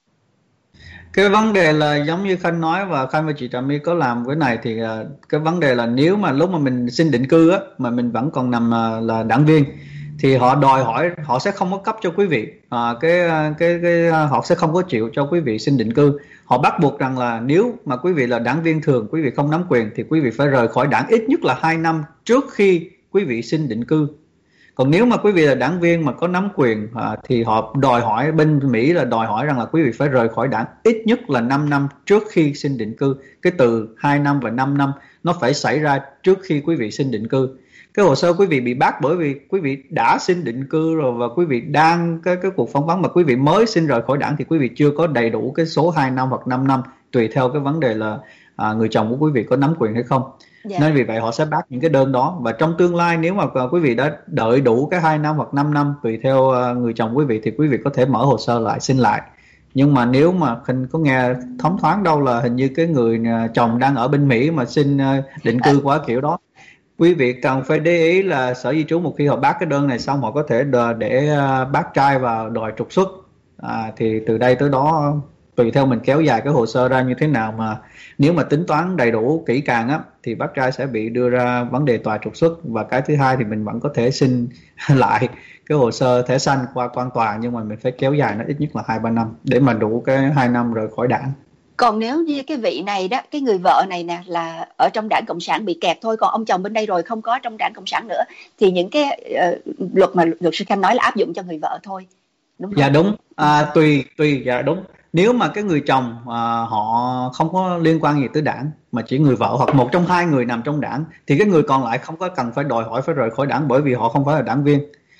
Cái vấn đề là giống như Khanh nói, và Khanh và chị Trà My có làm cái này, thì cái vấn đề là nếu mà lúc mà mình xin định cư á, mà mình vẫn còn nằm là đảng viên, thì họ đòi hỏi, họ sẽ không có cấp cho quý vị à, cái, cái cái họ sẽ không có chịu cho quý vị xin định cư. Họ bắt buộc rằng là nếu mà quý vị là đảng viên thường, quý vị không nắm quyền, thì quý vị phải rời khỏi đảng ít nhất là hai năm trước khi quý vị xin định cư. Còn nếu mà quý vị là đảng viên mà có nắm quyền à, thì họ đòi hỏi, bên Mỹ là đòi hỏi rằng là quý vị phải rời khỏi đảng ít nhất là năm năm trước khi xin định cư. Cái từ hai năm và năm năm nó phải xảy ra trước khi quý vị xin định cư. Cái hồ sơ quý vị bị bác bởi vì quý vị đã xin định cư rồi, và quý vị đang cái, cái cuộc phỏng vấn mà quý vị mới xin rời khỏi đảng thì quý vị chưa có đầy đủ cái số hai năm hoặc năm năm, tùy theo cái vấn đề là à, người chồng của quý vị có nắm quyền hay không. Yeah. Nên vì vậy họ sẽ bác những cái đơn đó. Và trong tương lai nếu mà quý vị đã đợi đủ cái hai năm hoặc năm năm tùy theo người chồng quý vị, thì quý vị có thể mở hồ sơ lại xin lại. Nhưng mà nếu mà Khanh có nghe thống thoáng đâu là hình như cái người chồng đang ở bên Mỹ mà xin định cư quá kiểu đó, quý vị cần phải để ý là Sở Di trú một khi họ bác cái đơn này xong, họ có thể để bác trai vào đòi trục xuất à, thì từ đây tới đó tùy theo mình kéo dài cái hồ sơ ra như thế nào, mà nếu mà tính toán đầy đủ kỹ càng á thì bác trai sẽ bị đưa ra vấn đề tòa trục xuất. Và cái thứ hai thì mình vẫn có thể xin lại cái hồ sơ thẻ xanh qua quan tòa, nhưng mà mình phải kéo dài nó ít nhất là hai ba năm để mà đủ cái hai năm rời khỏi đảng. Còn nếu như cái vị này đó, cái người vợ này nè là ở trong đảng Cộng sản bị kẹt thôi, còn ông chồng bên đây rồi không có trong đảng Cộng sản nữa, thì những cái uh, luật mà luật sư Khanh nói là áp dụng cho người vợ thôi, đúng không? Dạ đúng, à, tùy tùy dạ đúng. Nếu mà cái người chồng à, họ không có liên quan gì tới đảng, mà chỉ người vợ hoặc một trong hai người nằm trong đảng, thì cái người còn lại không có cần phải đòi hỏi phải rời khỏi đảng, bởi vì họ không phải là đảng viên.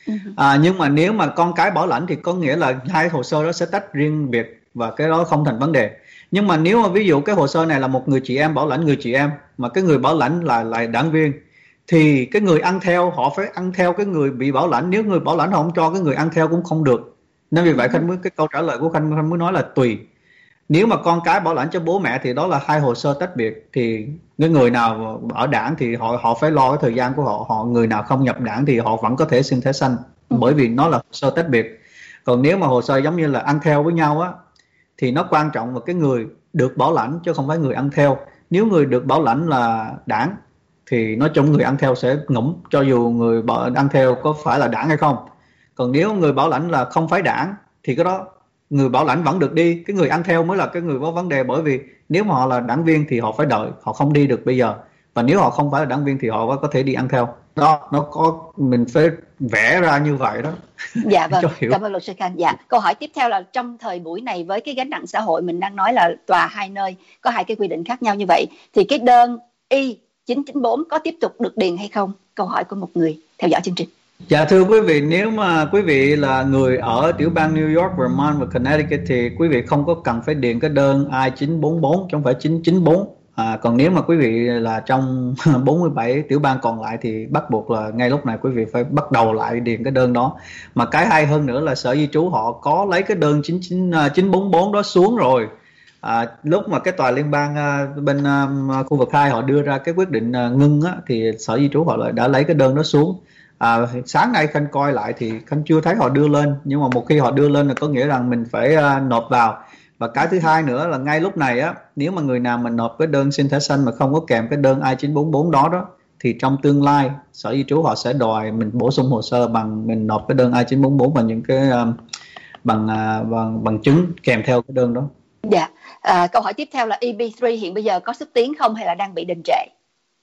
À, nhưng mà nếu mà con cái bảo lãnh thì có nghĩa là hai hồ sơ đó sẽ tách riêng biệt, và cái đó không thành vấn đề. Nhưng mà nếu mà ví dụ cái hồ sơ này là một người chị em bảo lãnh người chị em, mà cái người bảo lãnh là lại đảng viên, thì cái người ăn theo họ phải ăn theo cái người bị bảo lãnh. Nếu người bảo lãnh họ không cho, cái người ăn theo cũng không được. Nên vì vậy Khanh mới, cái câu trả lời của Khanh, Khanh mới nói là tùy. Nếu mà con cái bảo lãnh cho bố mẹ thì đó là hai hồ sơ tách biệt, thì cái người nào ở đảng thì họ họ phải lo cái thời gian của họ, họ người nào không nhập đảng thì họ vẫn có thể xin thẻ xanh, bởi vì nó là hồ sơ tách biệt. Còn nếu mà hồ sơ giống như là ăn theo với nhau á, thì nó quan trọng là cái người được bảo lãnh chứ không phải người ăn theo. Nếu người được bảo lãnh là đảng thì nói chung người ăn theo sẽ ngủm, cho dù người ăn theo có phải là đảng hay không. Còn nếu người bảo lãnh là không phải đảng thì cái đó người bảo lãnh vẫn được đi, cái người ăn theo mới là cái người có vấn đề. Bởi vì nếu mà họ là đảng viên thì họ phải đợi, họ không đi được bây giờ. Và nếu họ không phải là đảng viên thì họ có thể đi ăn theo. Đó, nó có, mình phải vẽ ra như vậy đó. Dạ vâng, cảm ơn luật sư Khanh. Dạ, câu hỏi tiếp theo là trong thời buổi này với cái gánh nặng xã hội, mình đang nói là tòa hai nơi có hai cái quy định khác nhau như vậy, thì cái đơn Y chín chín bốn có tiếp tục được điền hay không? Câu hỏi của một người theo dõi chương trình. Dạ thưa quý vị, nếu mà quý vị là người ở tiểu bang New York, Vermont và Connecticut thì quý vị không có cần phải điền cái đơn I chín bốn bốn chứ không phải chín chín bốn. À, còn nếu mà quý vị là trong bốn mươi bảy tiểu bang còn lại thì bắt buộc là ngay lúc này quý vị phải bắt đầu lại điền cái đơn đó. Mà cái hay hơn nữa là Sở Di trú họ có lấy cái đơn chín chín bốn bốn đó xuống rồi. À, lúc mà cái tòa liên bang uh, bên uh, khu vực hai họ đưa ra cái quyết định uh, ngưng á, thì Sở Di trú họ lại đã lấy cái đơn đó xuống. À, sáng nay Khanh coi lại thì Khanh chưa thấy họ đưa lên, nhưng mà một khi họ đưa lên là có nghĩa rằng mình phải uh, nộp vào. Và cái thứ hai nữa là ngay lúc này á, nếu mà người nào mình nộp cái đơn xin thẻ xanh mà không có kèm cái đơn I chín bốn bốn đó đó, thì trong tương lai Sở Di trú họ sẽ đòi mình bổ sung hồ sơ bằng mình nộp cái đơn I chín bốn bốn và những cái um, bằng, uh, bằng bằng chứng kèm theo cái đơn đó. Dạ, à, câu hỏi tiếp theo là E B ba hiện bây giờ có xúc tiến không hay là đang bị đình trệ?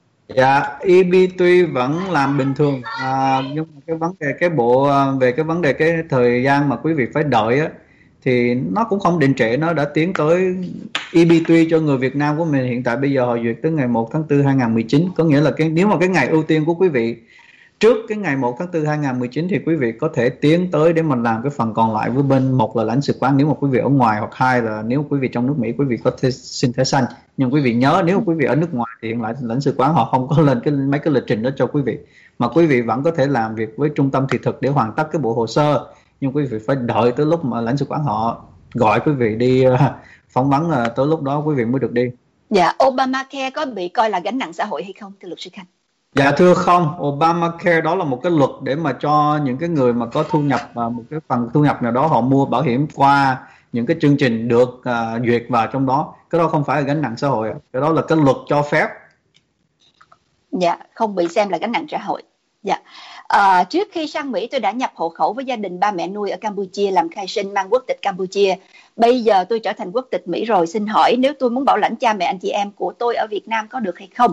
Dạ, E B ba vẫn làm bình thường, à, nhưng mà cái vấn đề cái bộ về cái vấn đề cái thời gian mà quý vị phải đợi á, thì nó cũng không đình trệ, nó đã tiến tới E B ba cho người Việt Nam của mình. Hiện tại bây giờ họ duyệt tới ngày một tháng tư hai nghìn không trăm mười chín, có nghĩa là cái nếu mà cái ngày ưu tiên của quý vị trước cái ngày một tháng tư hai nghìn không trăm mười chín thì quý vị có thể tiến tới để mình làm cái phần còn lại với bên, một là lãnh sự quán nếu mà quý vị ở ngoài, hoặc hai là nếu quý vị trong nước Mỹ quý vị có thể xin thẻ xanh. Nhưng quý vị nhớ, nếu quý vị ở nước ngoài thì hiện lại lãnh sự quán họ không có lên cái mấy cái lịch trình đó cho quý vị, mà quý vị vẫn có thể làm việc với trung tâm thị thực để hoàn tất cái bộ hồ sơ. Nhưng quý vị phải đợi tới lúc mà lãnh sự quán họ gọi quý vị đi uh, phỏng vấn, uh, tới lúc đó quý vị mới được đi. Dạ, Obamacare có bị coi là gánh nặng xã hội hay không, thưa luật sư Khanh? Dạ thưa không, Obamacare đó là một cái luật để mà cho những cái người mà có thu nhập, uh, một cái phần thu nhập nào đó họ mua bảo hiểm qua những cái chương trình được uh, duyệt vào trong đó. Cái đó không phải là gánh nặng xã hội, cái đó là cái luật cho phép. Dạ, không bị xem là gánh nặng xã hội. Dạ. À, trước khi sang Mỹ tôi đã nhập hộ khẩu với gia đình ba mẹ nuôi ở Campuchia, làm khai sinh mang quốc tịch Campuchia. Bây giờ tôi trở thành quốc tịch Mỹ rồi, xin hỏi nếu tôi muốn bảo lãnh cha mẹ anh chị em của tôi ở Việt Nam có được hay không?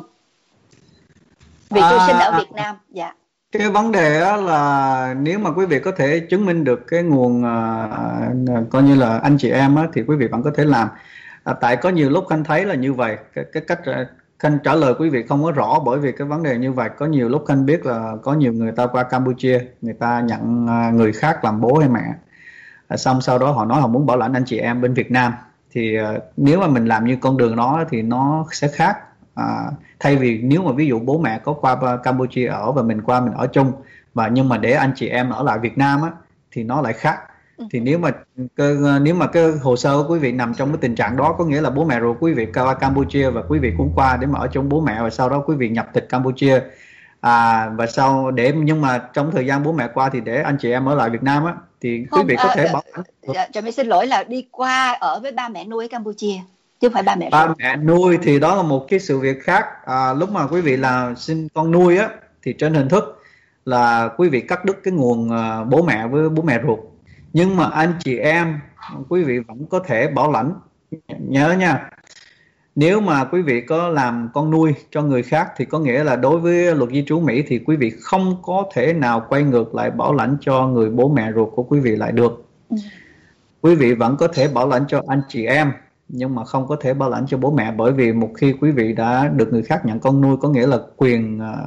Vì tôi à, sinh ở Việt Nam. Dạ. Cái vấn đề đó là nếu mà quý vị có thể chứng minh được cái nguồn uh, coi như là anh chị em á, thì quý vị vẫn có thể làm. À, tại có nhiều lúc Khanh thấy là như vậy, cái, cái cách Khanh trả lời quý vị không có rõ, bởi vì cái vấn đề như vậy có nhiều lúc Khanh biết là có nhiều người ta qua Campuchia, người ta nhận người khác làm bố hay mẹ, à, xong sau đó họ nói họ muốn bảo lãnh anh chị em bên Việt Nam. Thì uh, nếu mà mình làm như con đường đó thì nó sẽ khác. À, thay vì nếu mà ví dụ bố mẹ có qua Campuchia ở và mình qua mình ở chung, và nhưng mà để anh chị em ở lại Việt Nam á, thì nó lại khác. Thì nếu mà cái, nếu mà cái hồ sơ của quý vị nằm trong cái tình trạng đó, có nghĩa là bố mẹ ruột quý vị qua Campuchia và quý vị cũng qua để mà ở chung bố mẹ, và sau đó quý vị nhập tịch Campuchia, À, và sau để nhưng mà trong thời gian bố mẹ qua thì để anh chị em ở lại Việt Nam á, thì quý Không, vị có à, thể bảo lãnh. dạ, cho mình xin lỗi là đi qua ở với ba mẹ nuôi ở Campuchia chứ không phải ba mẹ Ba ruột. mẹ nuôi thì đó là một cái sự việc khác. À, lúc mà quý vị là sinh con nuôi á thì trên hình thức là quý vị cắt đứt cái nguồn à, bố mẹ với bố mẹ ruột, nhưng mà anh chị em quý vị vẫn có thể bảo lãnh. Nhớ nha, nếu mà quý vị có làm con nuôi cho người khác thì có nghĩa là đối với luật di trú Mỹ thì quý vị không có thể nào quay ngược lại bảo lãnh cho người bố mẹ ruột của quý vị lại được. Ừ. Quý vị vẫn có thể bảo lãnh cho anh chị em nhưng mà không có thể bảo lãnh cho bố mẹ, bởi vì một khi quý vị đã được người khác nhận con nuôi có nghĩa là quyền à,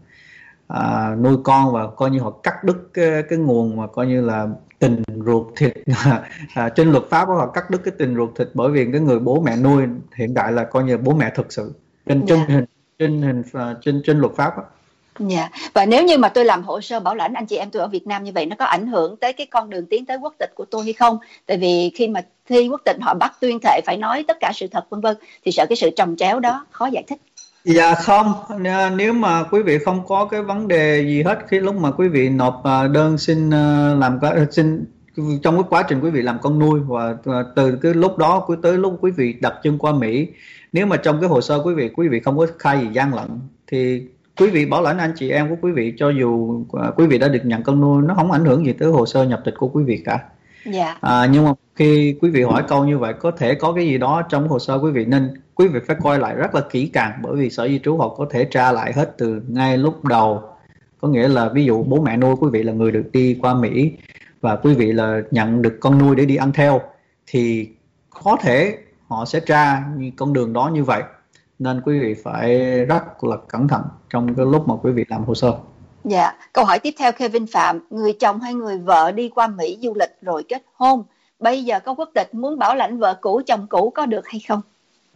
à, nuôi con, và coi như họ cắt đứt cái, cái nguồn mà coi như là tình ruột thịt. À, trên luật pháp họ cắt đứt cái tình ruột thịt, bởi vì cái người bố mẹ nuôi hiện tại là coi như bố mẹ thực sự trên trên Dạ. hình trên hình à, trên trên luật pháp đó. Dạ. Và nếu như mà tôi làm hồ sơ bảo lãnh anh chị em tôi ở Việt Nam như vậy, nó có ảnh hưởng tới cái con đường tiến tới quốc tịch của tôi hay không? Tại vì khi mà thi quốc tịch họ bắt tuyên thệ phải nói tất cả sự thật vân vân, thì sợ cái sự trồng chéo đó khó giải thích. Dạ không, nếu mà quý vị không có cái vấn đề gì hết khi lúc mà quý vị nộp đơn xin làm cái xin trong cái quá trình quý vị làm con nuôi, và từ cái lúc đó tới lúc quý vị đặt chân qua Mỹ, nếu mà trong cái hồ sơ quý vị quý vị không có khai gì gian lận thì quý vị bảo lãnh anh chị em của quý vị, cho dù quý vị đã được nhận con nuôi, nó không ảnh hưởng gì tới hồ sơ nhập tịch của quý vị cả. Dạ. À, nhưng mà khi quý vị hỏi câu như vậy, có thể có cái gì đó trong hồ sơ quý vị, nên quý vị phải coi lại rất là kỹ càng, bởi vì sở di trú họ có thể tra lại hết từ ngay lúc đầu. Có nghĩa là ví dụ bố mẹ nuôi quý vị là người được đi qua Mỹ và quý vị là nhận được con nuôi để đi ăn theo, thì có thể họ sẽ tra con đường đó như vậy, nên quý vị phải rất là cẩn thận trong cái lúc mà quý vị làm hồ sơ. Dạ. Câu hỏi tiếp theo Kevin Phạm, người chồng hay người vợ đi qua Mỹ du lịch rồi kết hôn, bây giờ có quốc tịch, muốn bảo lãnh vợ cũ chồng cũ có được hay không?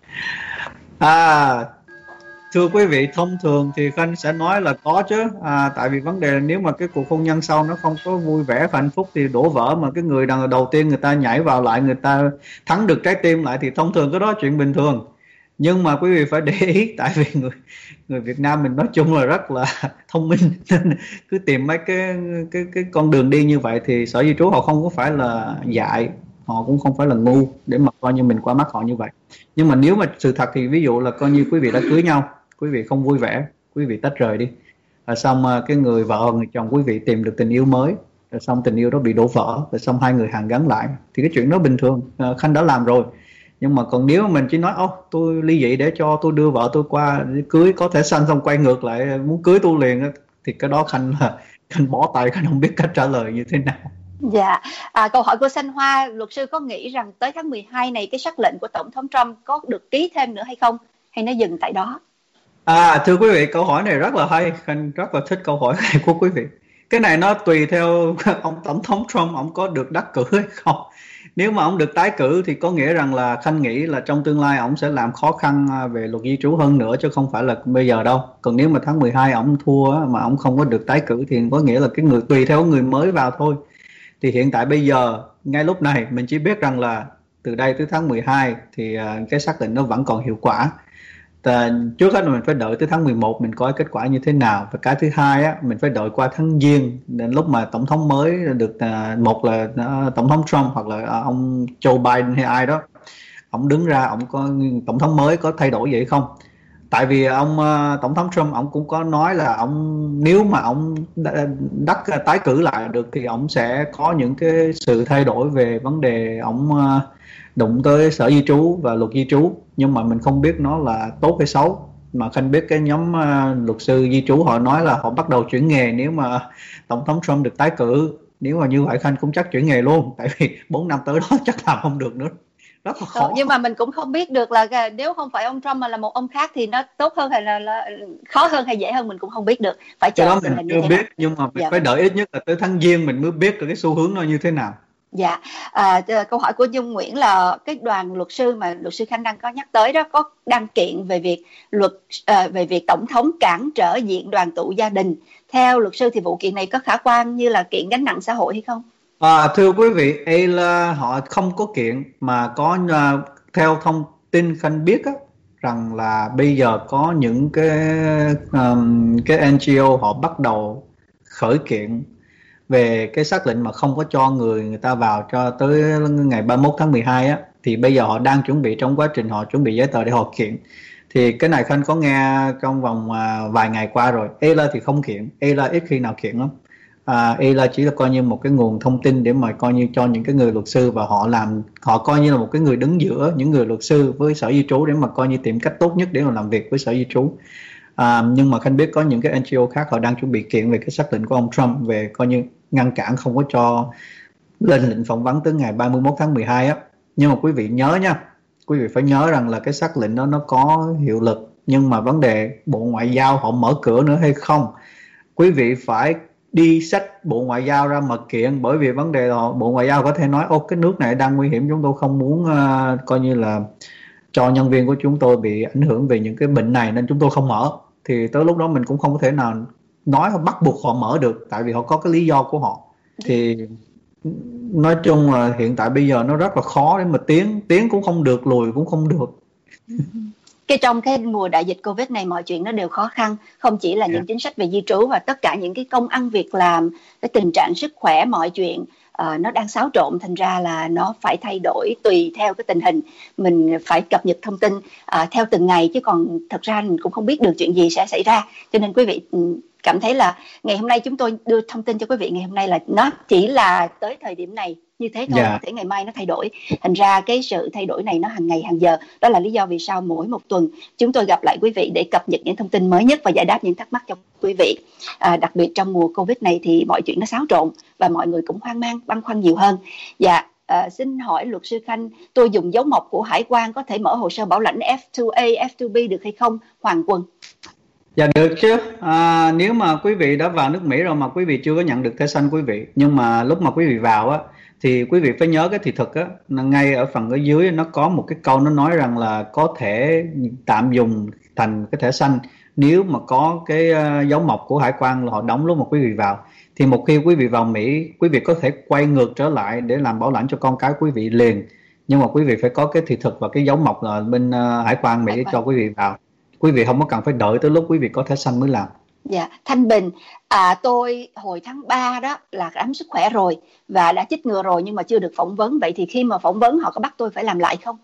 À, thưa quý vị, thông thường thì Khanh sẽ nói là có chứ. À, tại vì vấn đề là nếu mà cái cuộc hôn nhân sau nó không có vui vẻ và hạnh phúc thì đổ vỡ, mà cái người đàn đầu tiên người ta nhảy vào lại, người ta thắng được trái tim lại, thì thông thường cái đó chuyện bình thường. Nhưng mà quý vị phải để ý, tại vì người người Việt Nam mình nói chung là rất là thông minh, nên cứ tìm mấy cái cái cái con đường đi như vậy, thì sở di trú họ không có phải là dại, họ cũng không phải là ngu để mà coi như mình qua mắt họ như vậy. Nhưng mà nếu mà sự thật thì ví dụ là coi như quý vị đã cưới nhau, quý vị không vui vẻ, quý vị tách rời đi, rồi xong cái người vợ người chồng quý vị tìm được tình yêu mới, rồi xong tình yêu đó bị đổ vỡ, rồi xong hai người hàn gắn lại, thì cái chuyện đó bình thường, Khanh đã làm rồi. Nhưng mà còn nếu mình chỉ nói ô tôi ly dị để cho tôi đưa vợ tôi qua cưới, có thể sanh xong quay ngược lại muốn cưới tôi liền, thì cái đó Khanh là Khanh bỏ tay, Khanh không biết cách trả lời như thế nào. Dạ. À, câu hỏi của Xanh Hoa, luật sư có nghĩ rằng tới tháng mười hai này cái sắc lệnh của Tổng thống Trump có được ký thêm nữa hay không, hay nó dừng tại đó? À, thưa quý vị, câu hỏi này rất là hay, Khanh rất là thích câu hỏi này của quý vị. Cái này nó tùy theo ông Tổng thống Trump ông có được đắc cử hay không. Nếu mà ông được tái cử thì có nghĩa rằng là Khanh nghĩ là trong tương lai ông sẽ làm khó khăn về luật di trú hơn nữa, chứ không phải là bây giờ đâu. Còn nếu mà tháng mười hai ông thua mà ông không có được tái cử thì có nghĩa là cái người tùy theo người mới vào thôi. Thì hiện tại bây giờ ngay lúc này mình chỉ biết rằng là từ đây tới tháng mười hai thì cái xác định nó vẫn còn hiệu quả. À, trước hết là mình phải đợi tới tháng mười một mình coi kết quả như thế nào, và cái thứ hai á, mình phải đợi qua tháng Giêng đến lúc mà tổng thống mới được, à, một là à, tổng thống Trump hoặc là à, ông Joe Biden hay ai đó, ông đứng ra ông có tổng thống mới có thay đổi gì hay không. Tại vì ông à, tổng thống Trump ông cũng có nói là ông nếu mà ông đắc tái cử lại được thì ông sẽ có những cái sự thay đổi về vấn đề ông à, đụng tới sở di trú và luật di trú, nhưng mà mình không biết nó là tốt hay xấu. Mà Khanh biết cái nhóm uh, luật sư di trú họ nói là họ bắt đầu chuyển nghề nếu mà tổng thống Trump được tái cử. Nếu mà như vậy Khanh cũng chắc chuyển nghề luôn, tại vì bốn năm tới đó chắc làm không được nữa, rất là khó. Ừ, nhưng mà mình cũng không biết được là nếu không phải ông Trump mà là một ông khác thì nó tốt hơn hay là, là khó hơn hay dễ hơn, mình cũng không biết được, phải chờ. Cái đó mình chưa biết nào. Nhưng mà mình dạ. phải đợi ít nhất là tới tháng Giêng mình mới biết được cái xu hướng nó như thế nào. Dạ. À, câu hỏi của Dung Nguyễn là cái đoàn luật sư mà luật sư Khanh đang có nhắc tới đó có đăng kiện về việc luật à, về việc tổng thống cản trở diện đoàn tụ gia đình. Theo luật sư thì vụ kiện này có khả quan như là kiện gánh nặng xã hội hay không? À, thưa quý vị, là họ không có kiện, mà có uh, theo thông tin Khanh biết á, rằng là bây giờ có những cái um, cái en giê ô họ bắt đầu khởi kiện về cái xác lệnh mà không có cho người người ta vào cho tới ngày ba mươi mốt tháng mười hai á, thì bây giờ họ đang chuẩn bị, trong quá trình họ chuẩn bị giấy tờ để họ kiện. Thì cái này Khanh có nghe trong vòng à, vài ngày qua rồi. e lờ thì không kiện, e lờ ít khi nào kiện lắm. à, e lờ chỉ là coi như một cái nguồn thông tin để mà coi như cho những cái người luật sư, và họ làm, họ coi như là một cái người đứng giữa những người luật sư với Sở Di trú để mà coi như tìm cách tốt nhất để mà làm việc với Sở Di trú. À, nhưng mà Khanh biết có những cái en giê ô khác họ đang chuẩn bị kiện về cái xác lệnh của ông Trump về coi như ngăn cản không có cho lên lệnh phỏng vấn tới ngày ba mươi mốt tháng mười hai á. Nhưng mà quý vị nhớ nha, quý vị phải nhớ rằng là cái xác lệnh đó nó có hiệu lực, nhưng mà vấn đề Bộ Ngoại giao họ mở cửa nữa hay không, quý vị phải đi xách Bộ Ngoại giao ra mà kiện. Bởi vì vấn đề là Bộ Ngoại giao có thể nói ô cái nước này đang nguy hiểm, chúng tôi không muốn uh, coi như là cho nhân viên của chúng tôi bị ảnh hưởng về những cái bệnh này nên chúng tôi không mở. Thì tới lúc đó mình cũng không có thể nào nói bắt buộc họ mở được, tại vì họ có cái lý do của họ. Thì nói chung là hiện tại bây giờ nó rất là khó để mà tiến tiến cũng không được, lùi cũng không được. Cái trong cái mùa đại dịch Covid này mọi chuyện nó đều khó khăn, không chỉ là những chính sách về di trú và tất cả những cái công ăn việc làm, cái tình trạng sức khỏe, mọi chuyện uh, nó đang xáo trộn, thành ra là nó phải thay đổi tùy theo cái tình hình. Mình phải cập nhật thông tin uh, theo từng ngày, chứ còn thật ra mình cũng không biết được chuyện gì sẽ xảy ra. Cho nên quý vị cảm thấy là ngày hôm nay chúng tôi đưa thông tin cho quý vị ngày hôm nay là nó chỉ là tới thời điểm này như thế thôi, yeah. Có thể ngày mai nó thay đổi. Thành ra cái sự thay đổi này nó hàng ngày hàng giờ. Đó là lý do vì sao mỗi một tuần chúng tôi gặp lại quý vị để cập nhật những thông tin mới nhất và giải đáp những thắc mắc cho quý vị. À, đặc biệt trong mùa Covid này thì mọi chuyện nó xáo trộn và mọi người cũng hoang mang, băn khoăn nhiều hơn. Dạ, à, xin hỏi luật sư Khanh, tôi dùng dấu mộc của Hải quan có thể mở hồ sơ bảo lãnh F hai A, F hai B được hay không? Hoàng Quân. Dạ được chứ. À, nếu mà quý vị đã vào nước Mỹ rồi mà quý vị chưa có nhận được thẻ xanh quý vị, nhưng mà lúc mà quý vị vào á thì quý vị phải nhớ cái thị thực á, ngay ở phần ở dưới nó có một cái câu nó nói rằng là có thể tạm dùng thành cái thẻ xanh nếu mà có cái uh, dấu mộc của hải quan là họ đóng lúc mà quý vị vào. Thì một khi quý vị vào Mỹ, quý vị có thể quay ngược trở lại để làm bảo lãnh cho con cái quý vị liền, nhưng mà quý vị phải có cái thị thực và cái dấu mộc là bên uh, hải quan Mỹ để cho quý vị vào. Quý vị không có cần phải đợi tới lúc quý vị có thẻ xanh mới làm. Dạ, Thanh Bình, à, tôi hồi tháng ba đó là khám sức khỏe rồi và đã chích ngừa rồi nhưng mà chưa được phỏng vấn. Vậy thì khi mà phỏng vấn họ có bắt tôi phải làm lại không?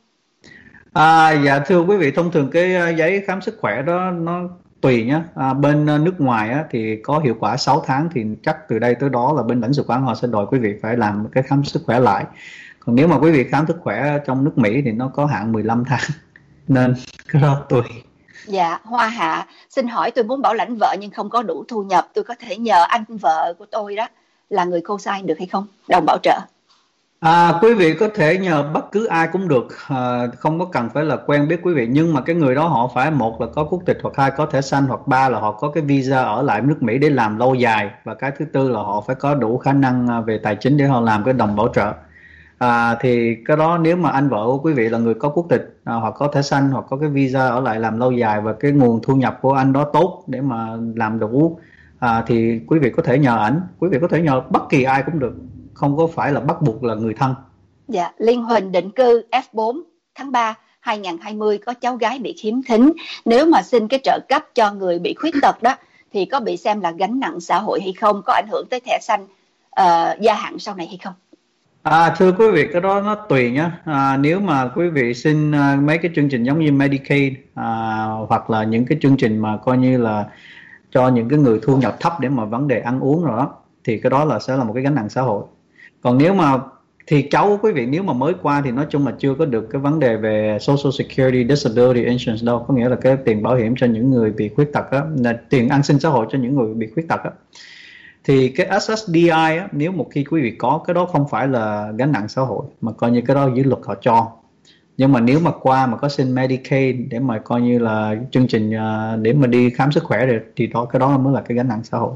À, dạ thưa quý vị, thông thường cái giấy khám sức khỏe đó nó tùy nhé. À, bên nước ngoài á, thì có hiệu quả sáu tháng, thì chắc từ đây tới đó là bên lãnh sự quán họ sẽ đòi quý vị phải làm cái khám sức khỏe lại. Còn nếu mà quý vị khám sức khỏe trong nước Mỹ thì nó có hạn mười lăm tháng, nên cái đó tùy. Dạ, Hoa Hạ, xin hỏi tôi muốn bảo lãnh vợ nhưng không có đủ thu nhập, tôi có thể nhờ anh vợ của tôi đó là người co-sign được hay không? Đồng bảo trợ. À, quý vị có thể nhờ bất cứ ai cũng được, à, không có cần phải là quen biết quý vị, nhưng mà cái người đó họ phải một là có quốc tịch, hoặc hai có thẻ xanh, hoặc ba là họ có cái visa ở lại nước Mỹ để làm lâu dài, và cái thứ tư là họ phải có đủ khả năng về tài chính để họ làm cái đồng bảo trợ. À, thì cái đó nếu mà anh vợ của quý vị là người có quốc tịch, à, hoặc có thẻ xanh, hoặc có cái visa ở lại làm lâu dài, và cái nguồn thu nhập của anh đó tốt để mà làm đủ, à, thì quý vị có thể nhờ ảnh. Quý vị có thể nhờ bất kỳ ai cũng được, không có phải là bắt buộc là người thân. Dạ, Liên Huỳnh định cư F bốn tháng ba hai nghìn không trăm hai mươi, có cháu gái bị khiếm thính. Nếu mà xin cái trợ cấp cho người bị khuyết tật đó thì có bị xem là gánh nặng xã hội hay không? Có ảnh hưởng tới thẻ xanh uh, gia hạn sau này hay không? À, thưa quý vị, cái đó nó tùy nhé. À, nếu mà quý vị xin uh, mấy cái chương trình giống như Medicaid, à, hoặc là những cái chương trình mà coi như là cho những cái người thu nhập thấp để mà vấn đề ăn uống rồi đó, thì cái đó là sẽ là một cái gánh nặng xã hội. Còn nếu mà thì cháu quý vị nếu mà mới qua thì nói chung là chưa có được cái vấn đề về Social Security Disability Insurance đâu, có nghĩa là cái tiền bảo hiểm cho những người bị khuyết tật á, là tiền an sinh xã hội cho những người bị khuyết tật á. Thì cái ét ét đê i á, nếu một khi quý vị có cái đó không phải là gánh nặng xã hội, mà coi như cái đó dưới luật họ cho. Nhưng mà nếu mà qua mà có xin Medicaid để mà coi như là chương trình để mà đi khám sức khỏe được, thì đó cái đó mới là cái gánh nặng xã hội.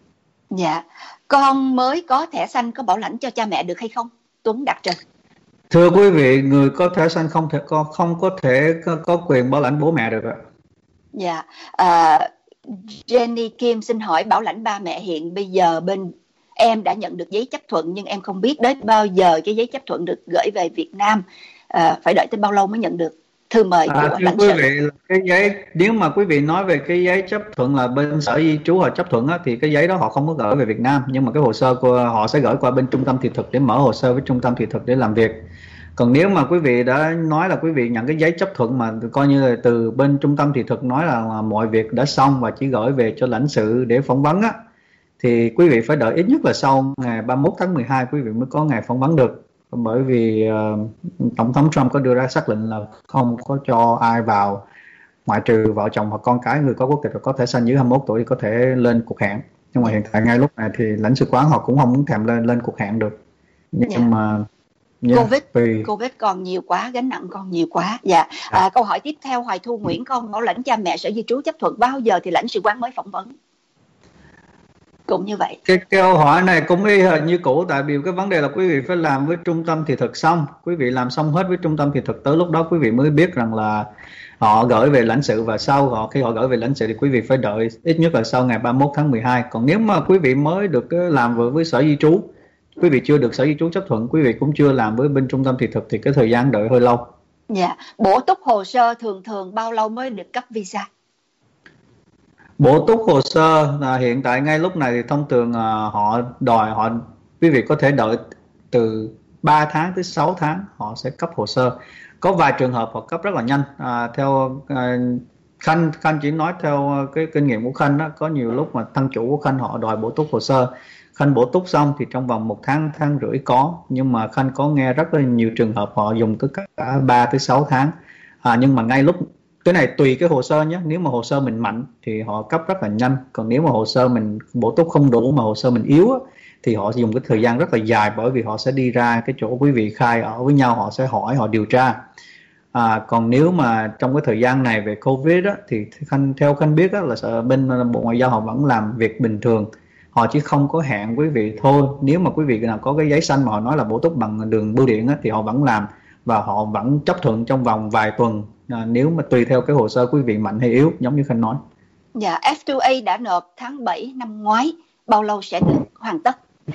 Dạ, con mới có thẻ xanh có bảo lãnh cho cha mẹ được hay không? Tuấn Đạt Trần. Thưa quý vị, người có thẻ xanh không thể có không có thể có, có quyền bảo lãnh bố mẹ được ạ. Dạ, à, Jenny Kim xin hỏi bảo lãnh ba mẹ hiện bây giờ bên em đã nhận được giấy chấp thuận, nhưng em không biết đến bao giờ cái giấy chấp thuận được gửi về Việt Nam, à, phải đợi tới bao lâu mới nhận được? thư mời À, của thưa lãnh quý sự. vị, cái giấy, nếu mà quý vị nói về cái giấy chấp thuận là bên sở di trú họ chấp thuận á, thì cái giấy đó họ không có gửi về Việt Nam, nhưng mà cái hồ sơ của họ sẽ gửi qua bên trung tâm thị thực để mở hồ sơ với trung tâm thị thực để làm việc. Còn nếu mà quý vị đã nói là quý vị nhận cái giấy chấp thuận mà coi như là từ bên trung tâm thị thực nói là, là mọi việc đã xong và chỉ gửi về cho lãnh sự để phỏng vấn á, thì quý vị phải đợi ít nhất là sau ngày ba mươi mốt tháng mười hai quý vị mới có ngày phỏng vấn được. Bởi vì uh, Tổng thống Trump có đưa ra xác lệnh là không có cho ai vào ngoại trừ vợ chồng hoặc con cái người có quốc tịch có thể xanh dưới hai mươi mốt tuổi thì có thể lên cuộc hẹn. Nhưng mà hiện tại ngay lúc này thì lãnh sự quán họ cũng không muốn thèm lên lên cuộc hẹn được. Nhưng yeah. mà yeah, Covid vì... Covid còn nhiều quá, gánh nặng còn nhiều quá. Dạ. À. À, câu hỏi tiếp theo, Hoài Thu Nguyễn, con bảo lãnh cha mẹ sở di trú chấp thuận bao giờ thì lãnh sự quán mới phỏng vấn? Cũng như vậy. Cái câu hỏi này cũng y hệt như cũ, tại vì cái vấn đề là quý vị phải làm với trung tâm thị thực xong, quý vị làm xong hết với trung tâm thị thực, tới lúc đó quý vị mới biết rằng là họ gửi về lãnh sự, và sau họ khi họ gửi về lãnh sự thì quý vị phải đợi ít nhất là sau ngày ba mươi mốt tháng mười hai. Còn nếu mà quý vị mới được làm với, với sở di trú, quý vị chưa được sở di trú chấp thuận, quý vị cũng chưa làm với bên trung tâm thị thực thì cái thời gian đợi hơi lâu. Dạ, yeah. Bổ túc hồ sơ thường thường bao lâu mới được cấp visa? Bổ túc hồ sơ là hiện tại ngay lúc này thì thông thường à, họ đòi họ quý vị có thể đợi từ ba tháng tới sáu tháng họ sẽ cấp hồ sơ. Có vài trường hợp họ cấp rất là nhanh. À, theo à, Khanh Khanh chỉ nói theo cái kinh nghiệm của Khanh đó, có nhiều lúc mà thân chủ của Khanh họ đòi bổ túc hồ sơ, Khanh bổ túc xong thì trong vòng một tháng tháng rưỡi có, nhưng mà Khanh có nghe rất là nhiều trường hợp họ dùng tới cả ba tới sáu tháng. À, nhưng mà ngay lúc cái này tùy cái hồ sơ nhé, nếu mà hồ sơ mình mạnh thì họ cấp rất là nhanh, còn nếu mà hồ sơ mình bổ túc không đủ mà hồ sơ mình yếu á, thì họ dùng cái thời gian rất là dài, bởi vì họ sẽ đi ra cái chỗ quý vị khai ở với nhau, họ sẽ hỏi, họ điều tra. À, còn nếu mà trong cái thời gian này về Covid á, thì Khanh, theo Khanh biết á, là bên Bộ Ngoại giao họ vẫn làm việc bình thường, họ chỉ không có hẹn quý vị thôi. Nếu mà quý vị nào có cái giấy xanh mà họ nói là bổ túc bằng đường bưu điện á, thì họ vẫn làm và họ vẫn chấp thuận trong vòng vài tuần. À, nếu mà tùy theo cái hồ sơ quý vị mạnh hay yếu, giống như Khanh nói. Dạ, F hai A đã nộp tháng bảy năm ngoái, bao lâu sẽ được hoàn tất?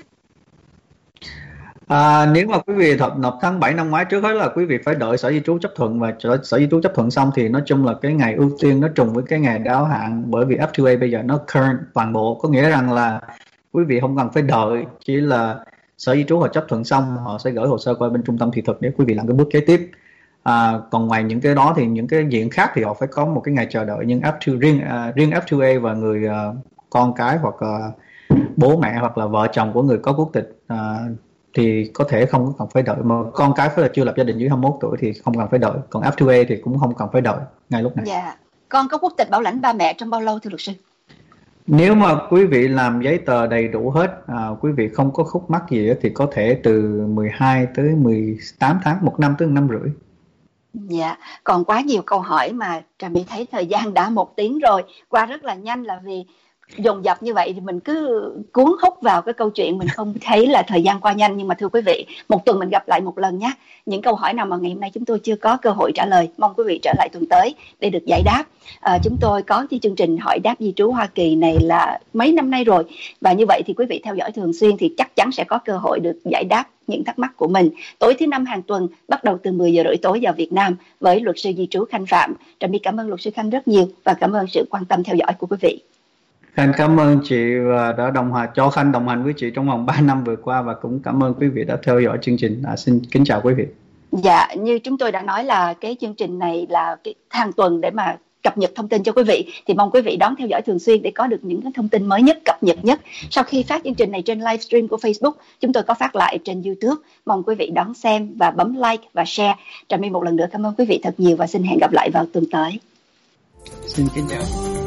À, nếu mà quý vị nộp, nộp tháng bảy năm ngoái, trước hết là quý vị phải đợi sở di trú chấp thuận, và sở di trú chấp thuận xong thì nói chung là cái ngày ưu tiên nó trùng với cái ngày đáo hạn, bởi vì F hai A bây giờ nó current toàn bộ, có nghĩa rằng là quý vị không cần phải đợi, chỉ là sở di trú họ chấp thuận xong họ sẽ gửi hồ sơ qua bên trung tâm thị thực để quý vị làm cái bước kế tiếp. À, còn ngoài những cái đó thì những cái diện khác thì họ phải có một cái ngày chờ đợi, nhưng F hai, riêng uh, riêng F hai A và người uh, con cái hoặc uh, bố mẹ hoặc là vợ chồng của người có quốc tịch uh, thì có thể không cần phải đợi, mà con cái phải là chưa lập gia đình dưới hai mươi mốt tuổi thì không cần phải đợi, còn F hai A thì cũng không cần phải đợi ngay lúc này. Dạ, con có quốc tịch bảo lãnh ba mẹ trong bao lâu thưa luật sư? Nếu mà quý vị làm giấy tờ đầy đủ hết, à, quý vị không có khúc mắc gì thì có thể từ mười hai tới mười tám tháng, một năm tới một năm rưỡi. Dạ, còn quá nhiều câu hỏi mà Trà My thấy thời gian đã một tiếng rồi, qua rất là nhanh, là vì dồn dập như vậy thì mình cứ cuốn hút vào cái câu chuyện, mình không thấy là thời gian qua nhanh. Nhưng mà thưa quý vị, một tuần mình gặp lại một lần nhé. Những câu hỏi nào mà ngày hôm nay chúng tôi chưa có cơ hội trả lời, mong quý vị trở lại tuần tới để được giải đáp. À, chúng tôi có cái chương trình hỏi đáp di trú Hoa Kỳ này là mấy năm nay rồi, và như vậy thì quý vị theo dõi thường xuyên thì chắc chắn sẽ có cơ hội được giải đáp những thắc mắc của mình. Tối thứ năm hàng tuần bắt đầu từ mười giờ rưỡi tối giờ Việt Nam với luật sư di trú Khanh Phạm. Trà My cảm ơn luật sư Khanh rất nhiều và cảm ơn sự quan tâm theo dõi của quý vị. Khanh cảm ơn chị và đã đồng hành cho Khanh đồng hành với chị trong vòng ba năm vừa qua, và cũng cảm ơn quý vị đã theo dõi chương trình. À, xin kính chào quý vị. Dạ, như chúng tôi đã nói là cái chương trình này là cái hàng tuần để mà cập nhật thông tin cho quý vị, thì mong quý vị đón theo dõi thường xuyên để có được những cái thông tin mới nhất, cập nhật nhất. Sau khi phát chương trình này trên livestream của Facebook, chúng tôi có phát lại trên YouTube. Mong quý vị đón xem và bấm like và share. Trà My một lần nữa cảm ơn quý vị thật nhiều và xin hẹn gặp lại vào tuần tới. Xin kính chào.